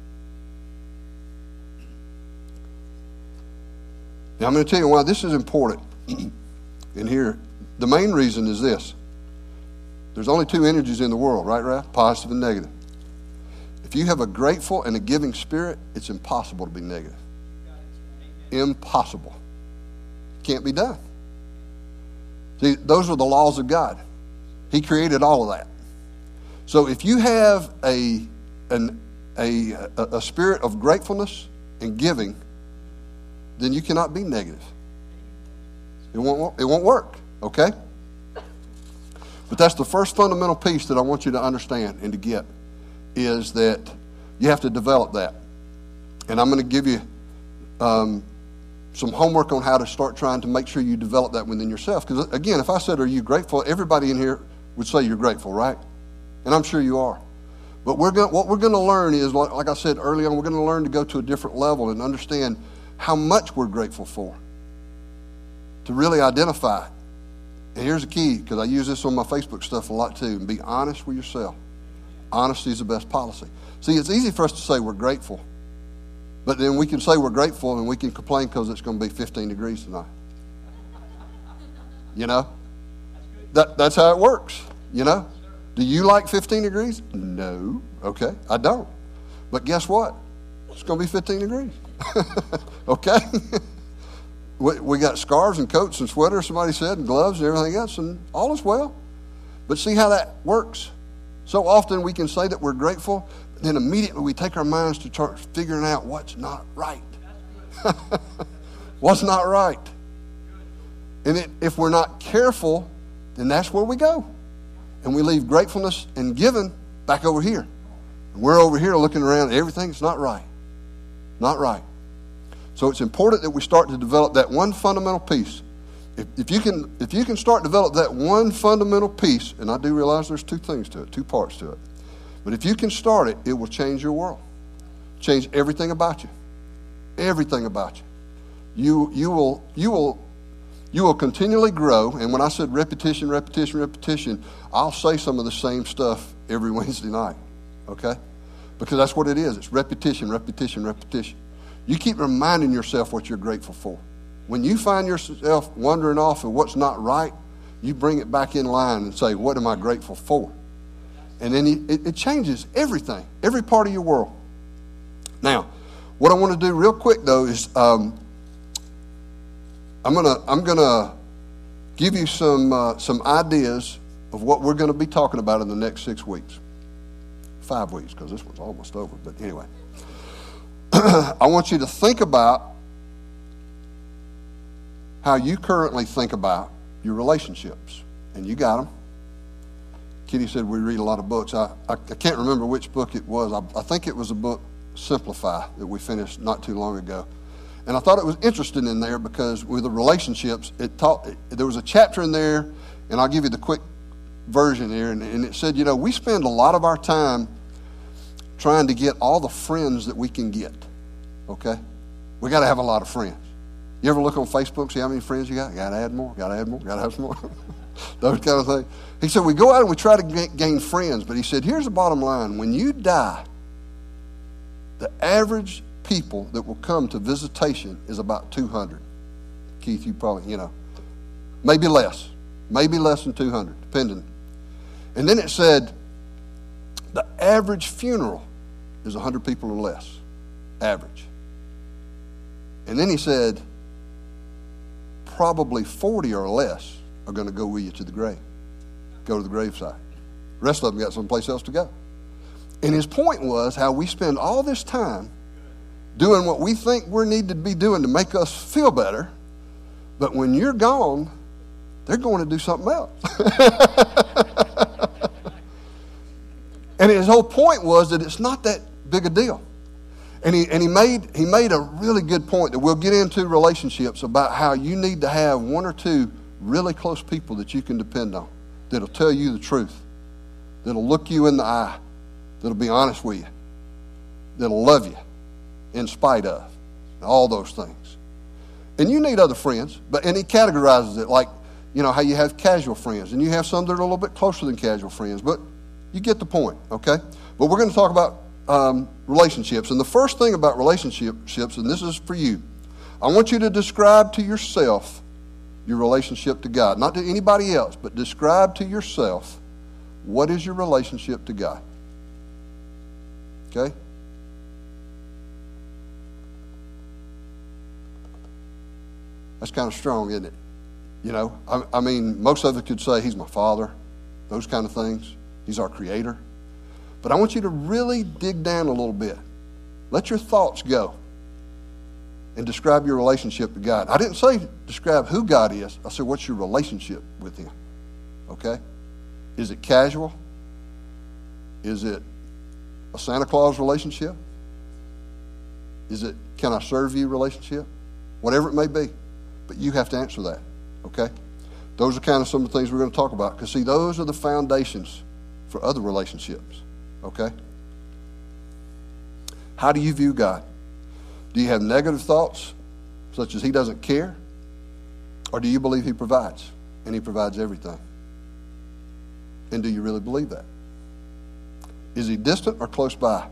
Speaker 1: Now, I'm going to tell you why this is important. And here, the main reason is this. There's only two energies in the world, right, Ralph? Positive and negative. If you have a grateful and a giving spirit, it's impossible to be negative. Impossible. Can't be done. See, those are the laws of God. He created all of that. So if you have a an, a, a spirit of gratefulness and giving, then you cannot be negative. It won't, it won't work, okay? But that's the first fundamental piece that I want you to understand and to get, is that you have to develop that. And I'm going to give you um, some homework on how to start trying to make sure you develop that within yourself. Because, again, if I said, are you grateful? Everybody in here would say you're grateful, right? And I'm sure you are. But we're going, what we're going to learn is, like, like I said earlier on, we're going to learn to go to a different level and understand how much we're grateful for, to really identify it. And here's the key, because I use this on my Facebook stuff a lot too, and be honest with yourself. Honesty is the best policy. See, it's easy for us to say we're grateful, but then we can say we're grateful and we can complain because it's going to be fifteen degrees tonight. You know? That, that's how it works, you know? Do you like fifteen degrees? No. Okay, I don't. But guess what? It's going to be fifteen degrees. Okay? we, we got scarves and coats and sweaters, somebody said, and gloves and everything else, and all is well. But see how that works? So often we can say that we're grateful, but then immediately we take our minds to start figuring out what's not right. What's not right? And it, if we're not careful, then that's where we go. And we leave gratefulness and giving back over here. And we're over here looking around, everything's not right. Not right. So it's important that we start to develop that one fundamental piece. If, if you can if you can start to develop that one fundamental piece, and I do realize there's two things to it, two parts to it. But if you can start it, it will change your world. Change everything about you. Everything about you. You you will you will you will continually grow. And when I said repetition, repetition, repetition, I'll say some of the same stuff every Wednesday night. Okay? Because that's what it is. It's repetition, repetition, repetition. You keep reminding yourself what you're grateful for. When you find yourself wandering off of what's not right, you bring it back in line and say, what am I grateful for? And then it, it changes everything, every part of your world. Now, what I want to do real quick, though, is um, I'm gonna I'm gonna give you some uh, some ideas of what we're going to be talking about in the next six weeks, five weeks, because this one's almost over. But anyway, I want you to think about how you currently think about your relationships, and you got them. Kitty said we read a lot of books. I I, I can't remember which book it was. I, I think it was a book, Simplify, that we finished not too long ago. And I thought it was interesting in there because with the relationships, it taught, it, there was a chapter in there, and I'll give you the quick version here, and, and it said, you know, we spend a lot of our time trying to get all the friends that we can get, okay? We got to have a lot of friends. You ever look on Facebook, see how many friends you got? Got to add more, got to add more, got to have some more. Those kind of things. He said, we go out and we try to gain friends, but he said, here's the bottom line. When you die, the average people that will come to visitation is about two hundred. Keith, you probably, you know, maybe less. Maybe less than two hundred, depending. And then it said, the average funeral is one hundred people or less. Average. And then he said, probably forty or less are going to go with you to the grave. Go to the graveside. The rest of them got someplace else to go. And his point was how we spend all this time doing what we think we need to be doing to make us feel better, but when you're gone, they're going to do something else. And his whole point was that it's not that big a deal. And he and he made he made a really good point that we'll get into relationships about how you need to have one or two really close people that you can depend on, that'll tell you the truth, that'll look you in the eye, that'll be honest with you, that'll love you in spite of, all those things. And you need other friends, but and he categorizes it like, you know, how you have casual friends, and you have some that are a little bit closer than casual friends, but you get the point, okay? But we're going to talk about um, relationships. And the first thing about relationships, and this is for you, I want you to describe to yourself your relationship to God. Not to anybody else, but describe to yourself what is your relationship to God. Okay? That's kind of strong, isn't it? You know, I, I mean, most of it could say he's my father, those kind of things. He's our creator. But I want you to really dig down a little bit. Let your thoughts go and describe your relationship to God. I didn't say describe who God is. I said, what's your relationship with him? Okay? Is it casual? Is it a Santa Claus relationship? Is it can I serve you relationship? Whatever it may be. But you have to answer that. Okay? Those are kind of some of the things we're going to talk about. Because, see, those are the foundations for other relationships. Okay? How do you view God? Do you have negative thoughts, such as he doesn't care? Or do you believe he provides? And he provides everything. And do you really believe that? Is he distant or close by?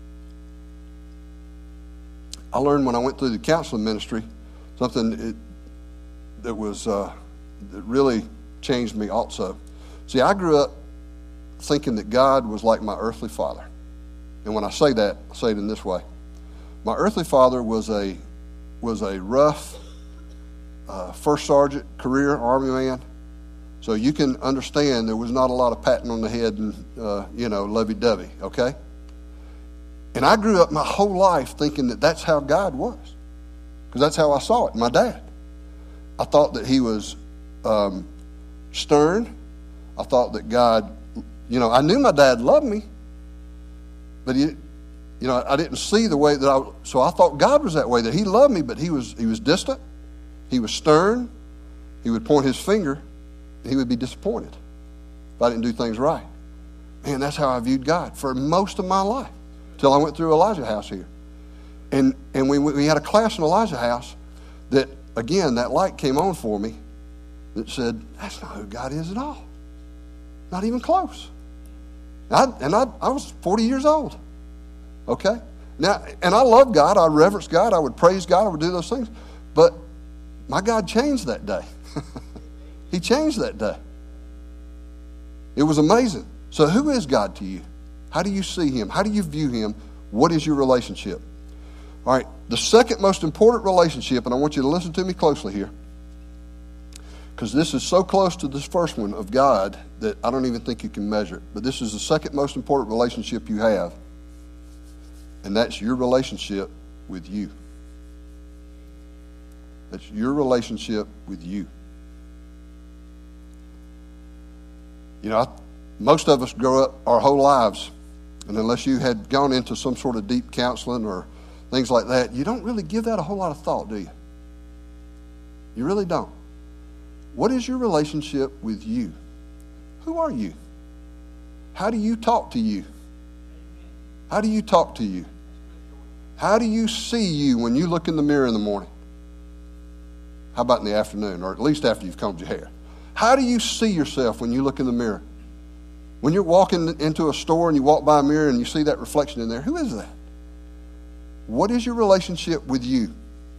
Speaker 1: I learned when I went through the counseling ministry, something it, that was uh, that really changed me also. See, I grew up thinking that God was like my earthly father. And when I say that, I say it in this way. My earthly father was a was a rough, uh, first sergeant, career Army man. So you can understand there was not a lot of patting on the head and, uh, you know, lovey-dovey, okay? And I grew up my whole life thinking that that's how God was, because that's how I saw it, my dad. I thought that he was um, stern. I thought that God, you know, I knew my dad loved me, but he, you know, I didn't see the way that I, so I thought God was that way, that he loved me, but he was, he was distant. He was stern. He would point his finger. He would be disappointed if I didn't do things right. Man, that's how I viewed God for most of my life, till I went through Elijah House here. And and we, we had a class in Elijah House that, again, that light came on for me that said, that's not who God is at all. Not even close. I, and I, I was forty years old. Okay? Now, and I love God. I reverence God. I would praise God. I would do those things. But my God changed that day. He changed that day. It was amazing. So who is God to you? How do you see him? How do you view him? What is your relationship? All right, the second most important relationship, and I want you to listen to me closely here, because this is so close to this first one of God that I don't even think you can measure it. But this is the second most important relationship you have, and that's your relationship with you. That's your relationship with you. You know, I, most of us grow up our whole lives, and unless you had gone into some sort of deep counseling or things like that, you don't really give that a whole lot of thought, do you? You really don't. What is your relationship with you? Who are you? How do you talk to you? How do you talk to you? How do you see you when you look in the mirror in the morning? How about in the afternoon, or at least after you've combed your hair? How do you see yourself when you look in the mirror? When you're walking into a store and you walk by a mirror and you see that reflection in there, who is that? What is your relationship with you?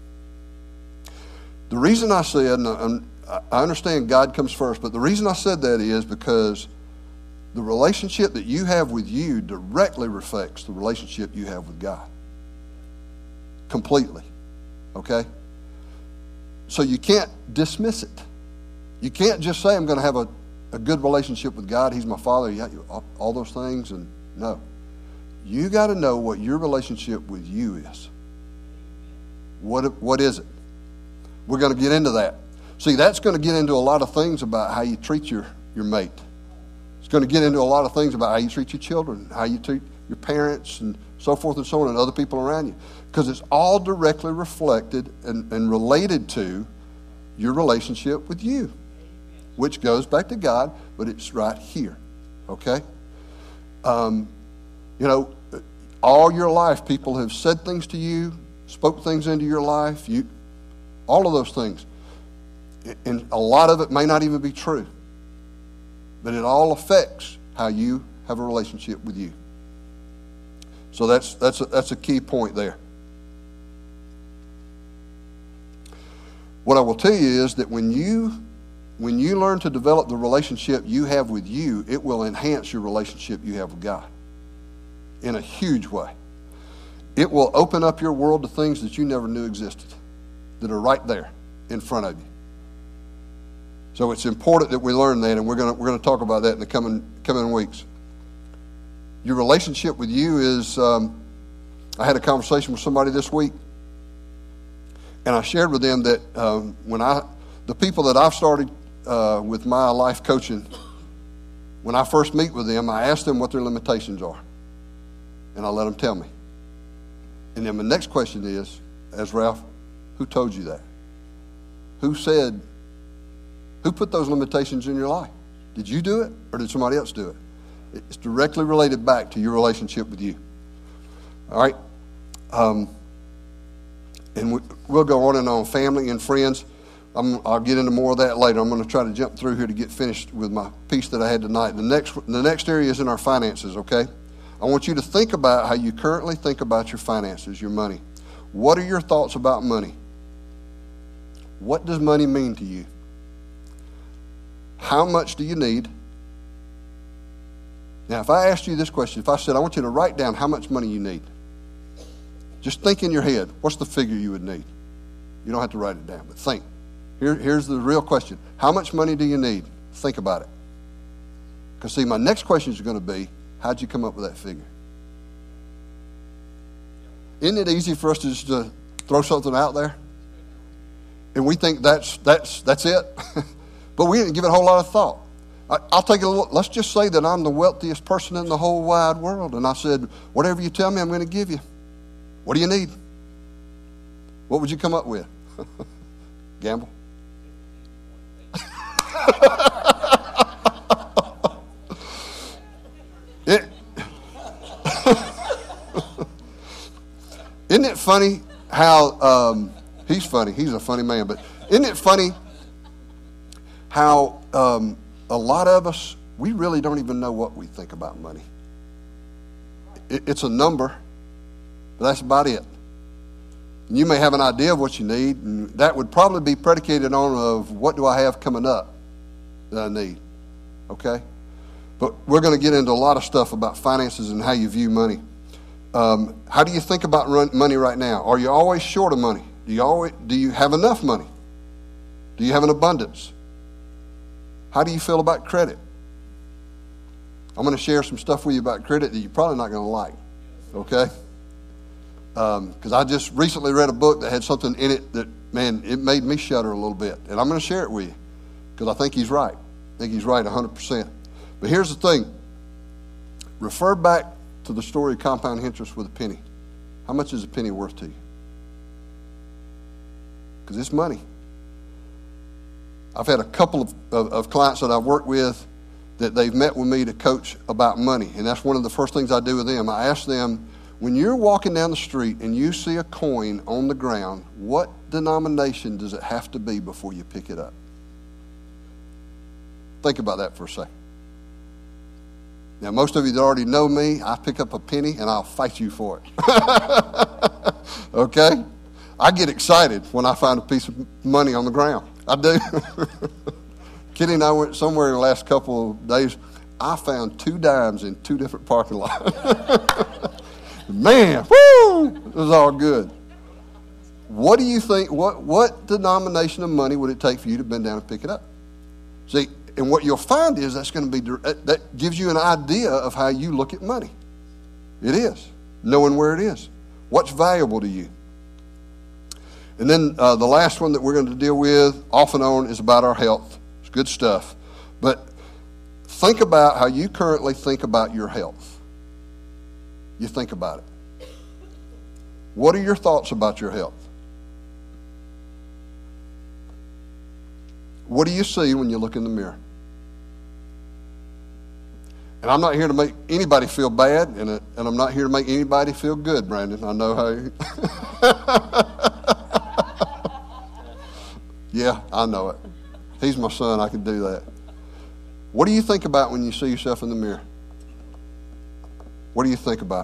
Speaker 1: The reason I said, and I understand God comes first, but the reason I said that is because the relationship that you have with you directly reflects the relationship you have with God. Completely. Okay? So you can't dismiss it. You can't just say, I'm going to have a, a good relationship with God. He's my Father. Yeah, all, all those things. And no. You got to know what your relationship with you is. What, what is it? We're going to get into that. See, that's going to get into a lot of things about how you treat your, your mate. It's going to get into a lot of things about how you treat your children, how you treat your parents, and so forth and so on, and other people around you. Because it's all directly reflected and, and related to your relationship with you, which goes back to God, but it's right here, okay? Um, you know, all your life, people have said things to you, spoke things into your life, you, all of those things. And a lot of it may not even be true, but it all affects how you have a relationship with you. So that's that's a, that's a key point there. What I will tell you is that when you when you learn to develop the relationship you have with you, it will enhance your relationship you have with God in a huge way. It will open up your world to things that you never knew existed, that are right there in front of you. So it's important that we learn that, and we're going to we're going to talk about that in the coming coming weeks. Your relationship with you is. Um, I had a conversation with somebody this week, and I shared with them that um, when I the people that I've started uh, with my life coaching, when I first meet with them, I ask them what their limitations are, and I let them tell me. And then my next question is, as Ralph, who told you that? Who said? Who put those limitations in your life? Did you do it, or did somebody else do it? It's directly related back to your relationship with you. All right? Um, and we, we'll go on and on. Family and friends. I'm, I'll get into more of that later. I'm going to try to jump through here to get finished with my piece that I had tonight. The next, the next area is in our finances, okay? I want you to think about how you currently think about your finances, your money. What are your thoughts about money? What does money mean to you? How much do you need? Now, if I asked you this question, if I said, I want you to write down how much money you need, just think in your head, what's the figure you would need? You don't have to write it down, but think. Here, here's the real question. How much money do you need? Think about it. Because, see, my next question is going to be, how'd you come up with that figure? Isn't it easy for us to just uh, throw something out there? And we think that's that's that's it. But we didn't give it a whole lot of thought. I, I'll take a look. Let's just say that I'm the wealthiest person in the whole wide world. And I said, whatever you tell me, I'm going to give you. What do you need? What would you come up with? Gamble? it, isn't it funny how, um, he's funny, he's a funny man, but isn't it funny how um, a lot of us, we really don't even know what we think about money. It, it's a number, but that's about it. And you may have an idea of what you need, and that would probably be predicated on of what do I have coming up that I need, okay? But we're going to get into a lot of stuff about finances and how you view money. Um, how do you think about run, money right now? Are you always short of money? Do you always do you have enough money? Do you have an abundance? How do you feel about credit? I'm going to share some stuff with you about credit that you're probably not going to like, okay? Because um, I just recently read a book that had something in it that, man, it made me shudder a little bit. And I'm going to share it with you because I think he's right. I think he's right one hundred percent. But here's the thing. Refer back to the story of compound interest with a penny. How much is a penny worth to you? Because it's money. I've had a couple of, of, of clients that I've worked with that they've met with me to coach about money. And that's one of the first things I do with them. I ask them, when you're walking down the street and you see a coin on the ground, what denomination does it have to be before you pick it up? Think about that for a second. Now, most of you that already know me, I pick up a penny and I'll fight you for it. Okay? I get excited when I find a piece of money on the ground. I do. Kitty and I went somewhere in the last couple of days. I found two dimes in two different parking lots. Man, woo! It was all good. What do you think, what, what denomination of money would it take for you to bend down and pick it up? See, and what you'll find is that's going to be, that gives you an idea of how you look at money. It is, knowing where it is. What's valuable to you? And then uh, the last one that we're going to deal with, off and on, is about our health. It's good stuff. But think about how you currently think about your health. You think about it. What are your thoughts about your health? What do you see when you look in the mirror? And I'm not here to make anybody feel bad, and, it, and I'm not here to make anybody feel good, Brandon. I know how you... Yeah, I know it. He's my son. I can do that. What do you think about when you see yourself in the mirror? What do you think about?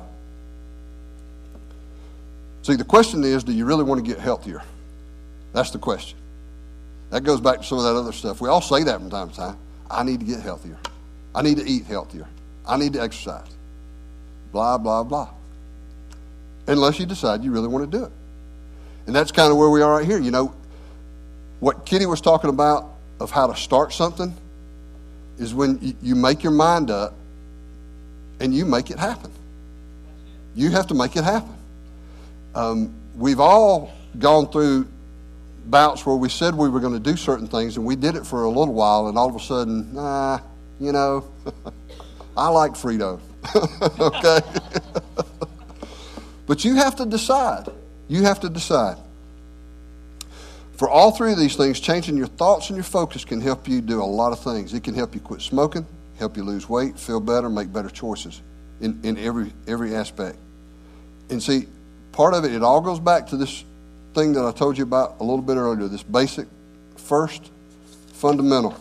Speaker 1: See, the question is, do you really want to get healthier? That's the question. That goes back to some of that other stuff. We all say that from time to time. I need to get healthier. I need to eat healthier. I need to exercise. Blah, blah, blah. Unless you decide you really want to do it. And that's kind of where we are right here. You know, what Kitty was talking about of how to start something is when you make your mind up and you make it happen. You have to make it happen. Um, we've all gone through bouts where we said we were going to do certain things and we did it for a little while, and all of a sudden, nah, you know, I like Frito. Okay? But you have to decide. You have to decide. For all three of these things, changing your thoughts and your focus can help you do a lot of things. It can help you quit smoking, help you lose weight, feel better, make better choices in, in every every aspect. And see, part of it, it all goes back to this thing that I told you about a little bit earlier, this basic, first, fundamental.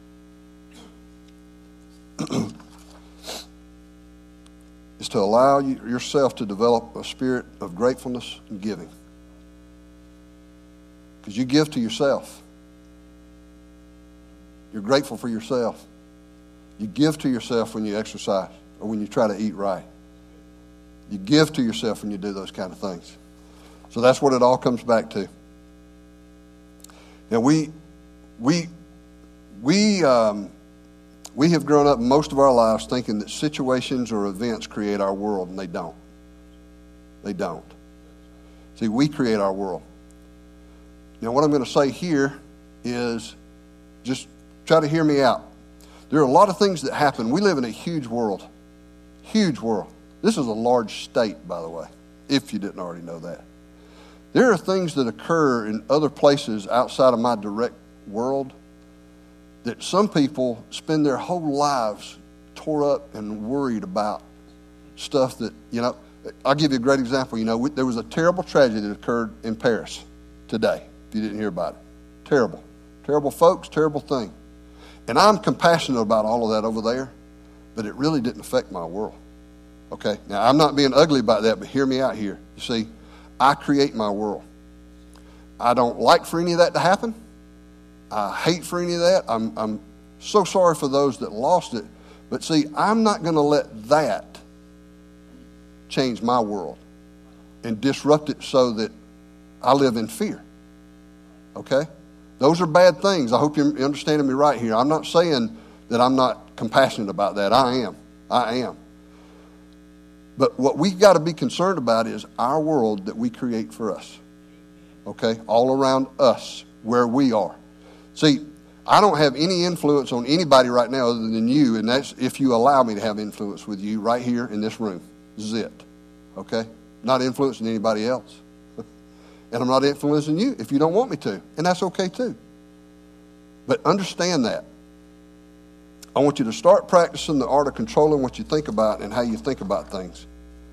Speaker 1: is to allow you, yourself to develop a spirit of gratefulness and giving. Because you give to yourself. You're grateful for yourself. You give to yourself when you exercise or when you try to eat right. You give to yourself when you do those kind of things. So that's what it all comes back to. Now, we, we, we, um, we have grown up most of our lives thinking that situations or events create our world, and they don't. They don't. See, we create our world. Now, what I'm going to say here is just try to hear me out. There are a lot of things that happen. We live in a huge world. Huge world. This is a large state, by the way, if you didn't already know that. There are things that occur in other places outside of my direct world that some people spend their whole lives tore up and worried about stuff that, you know, I'll give you a great example. You know, we, there was a terrible tragedy that occurred in Paris today, if you didn't hear about it. Terrible. Terrible folks, terrible thing. And I'm compassionate about all of that over there, but it really didn't affect my world. Okay? Now, I'm not being ugly about that, but hear me out here. You see, I create my world. I don't like for any of that to happen. I hate for any of that. I'm, I'm so sorry for those that lost it. But see, I'm not going to let that change my world and disrupt it so that I live in fear. Okay? Those are bad things. I hope you're understanding me right here. I'm not saying that I'm not compassionate about that. I am. I am. But what we've got to be concerned about is our world that we create for us. Okay? All around us, where we are. See, I don't have any influence on anybody right now other than you, and that's if you allow me to have influence with you right here in this room. This is it. Okay? Not influencing anybody else. And I'm not influencing you if you don't want me to. And that's okay too. But understand that. I want you to start practicing the art of controlling what you think about and how you think about things.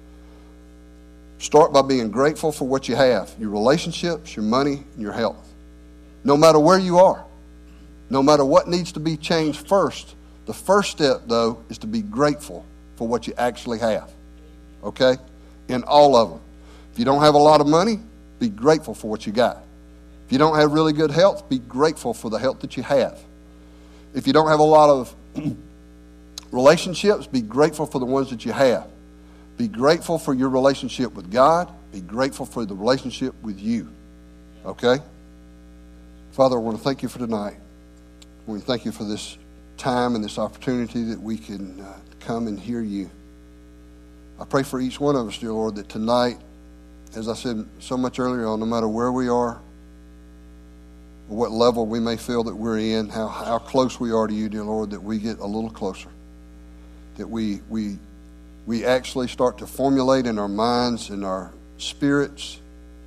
Speaker 1: Start by being grateful for what you have. Your relationships, your money, and your health. No matter where you are. No matter what needs to be changed first. The first step, though, is to be grateful for what you actually have. Okay? In all of them. If you don't have a lot of money, be grateful for what you got. If you don't have really good health, be grateful for the health that you have. If you don't have a lot of relationships, be grateful for the ones that you have. Be grateful for your relationship with God. Be grateful for the relationship with you. Okay? Father, I want to thank you for tonight. I want to thank you for this time and this opportunity that we can uh, come and hear you. I pray for each one of us, dear Lord, that tonight, as I said so much earlier on, no matter where we are, or what level we may feel that we're in, how, how close we are to you, dear Lord, that we get a little closer. That we we we actually start to formulate in our minds and our spirits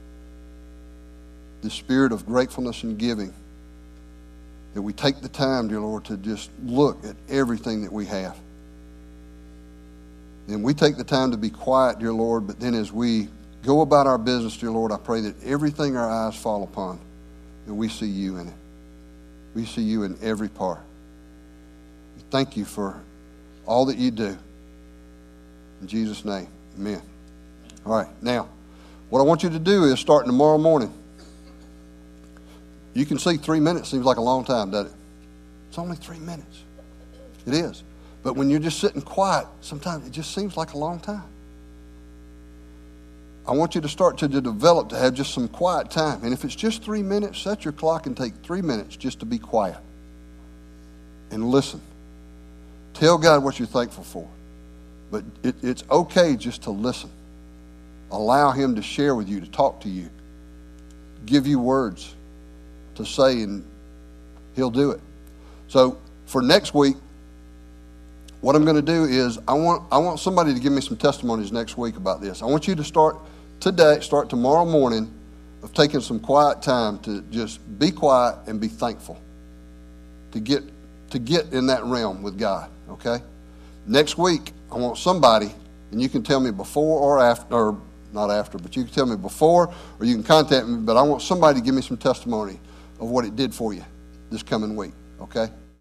Speaker 1: the spirit of gratefulness and giving. That we take the time, dear Lord, to just look at everything that we have. Then we take the time to be quiet, dear Lord, but then as we go about our business, dear Lord, I pray that everything our eyes fall upon, that we see you in it. We see you in every part. We thank you for all that you do. In Jesus' name, amen. All right, now, what I want you to do is starting tomorrow morning. You can see three minutes seems like a long time, doesn't it? It's only three minutes. It is. But when you're just sitting quiet, sometimes it just seems like a long time. I want you to start to, to develop to have just some quiet time. And if it's just three minutes, set your clock and take three minutes just to be quiet. And listen. Tell God what you're thankful for. But it, it's okay just to listen. Allow Him to share with you, to talk to you. Give you words to say, and He'll do it. So for next week, what I'm going to do is I want I want somebody to give me some testimonies next week about this. I want you to start today, start tomorrow morning of taking some quiet time to just be quiet and be thankful. To get to get in that realm with God, okay? Next week, I want somebody, and you can tell me before or after, or not after, but you can tell me before or you can contact me, but I want somebody to give me some testimony of what it did for you this coming week, okay?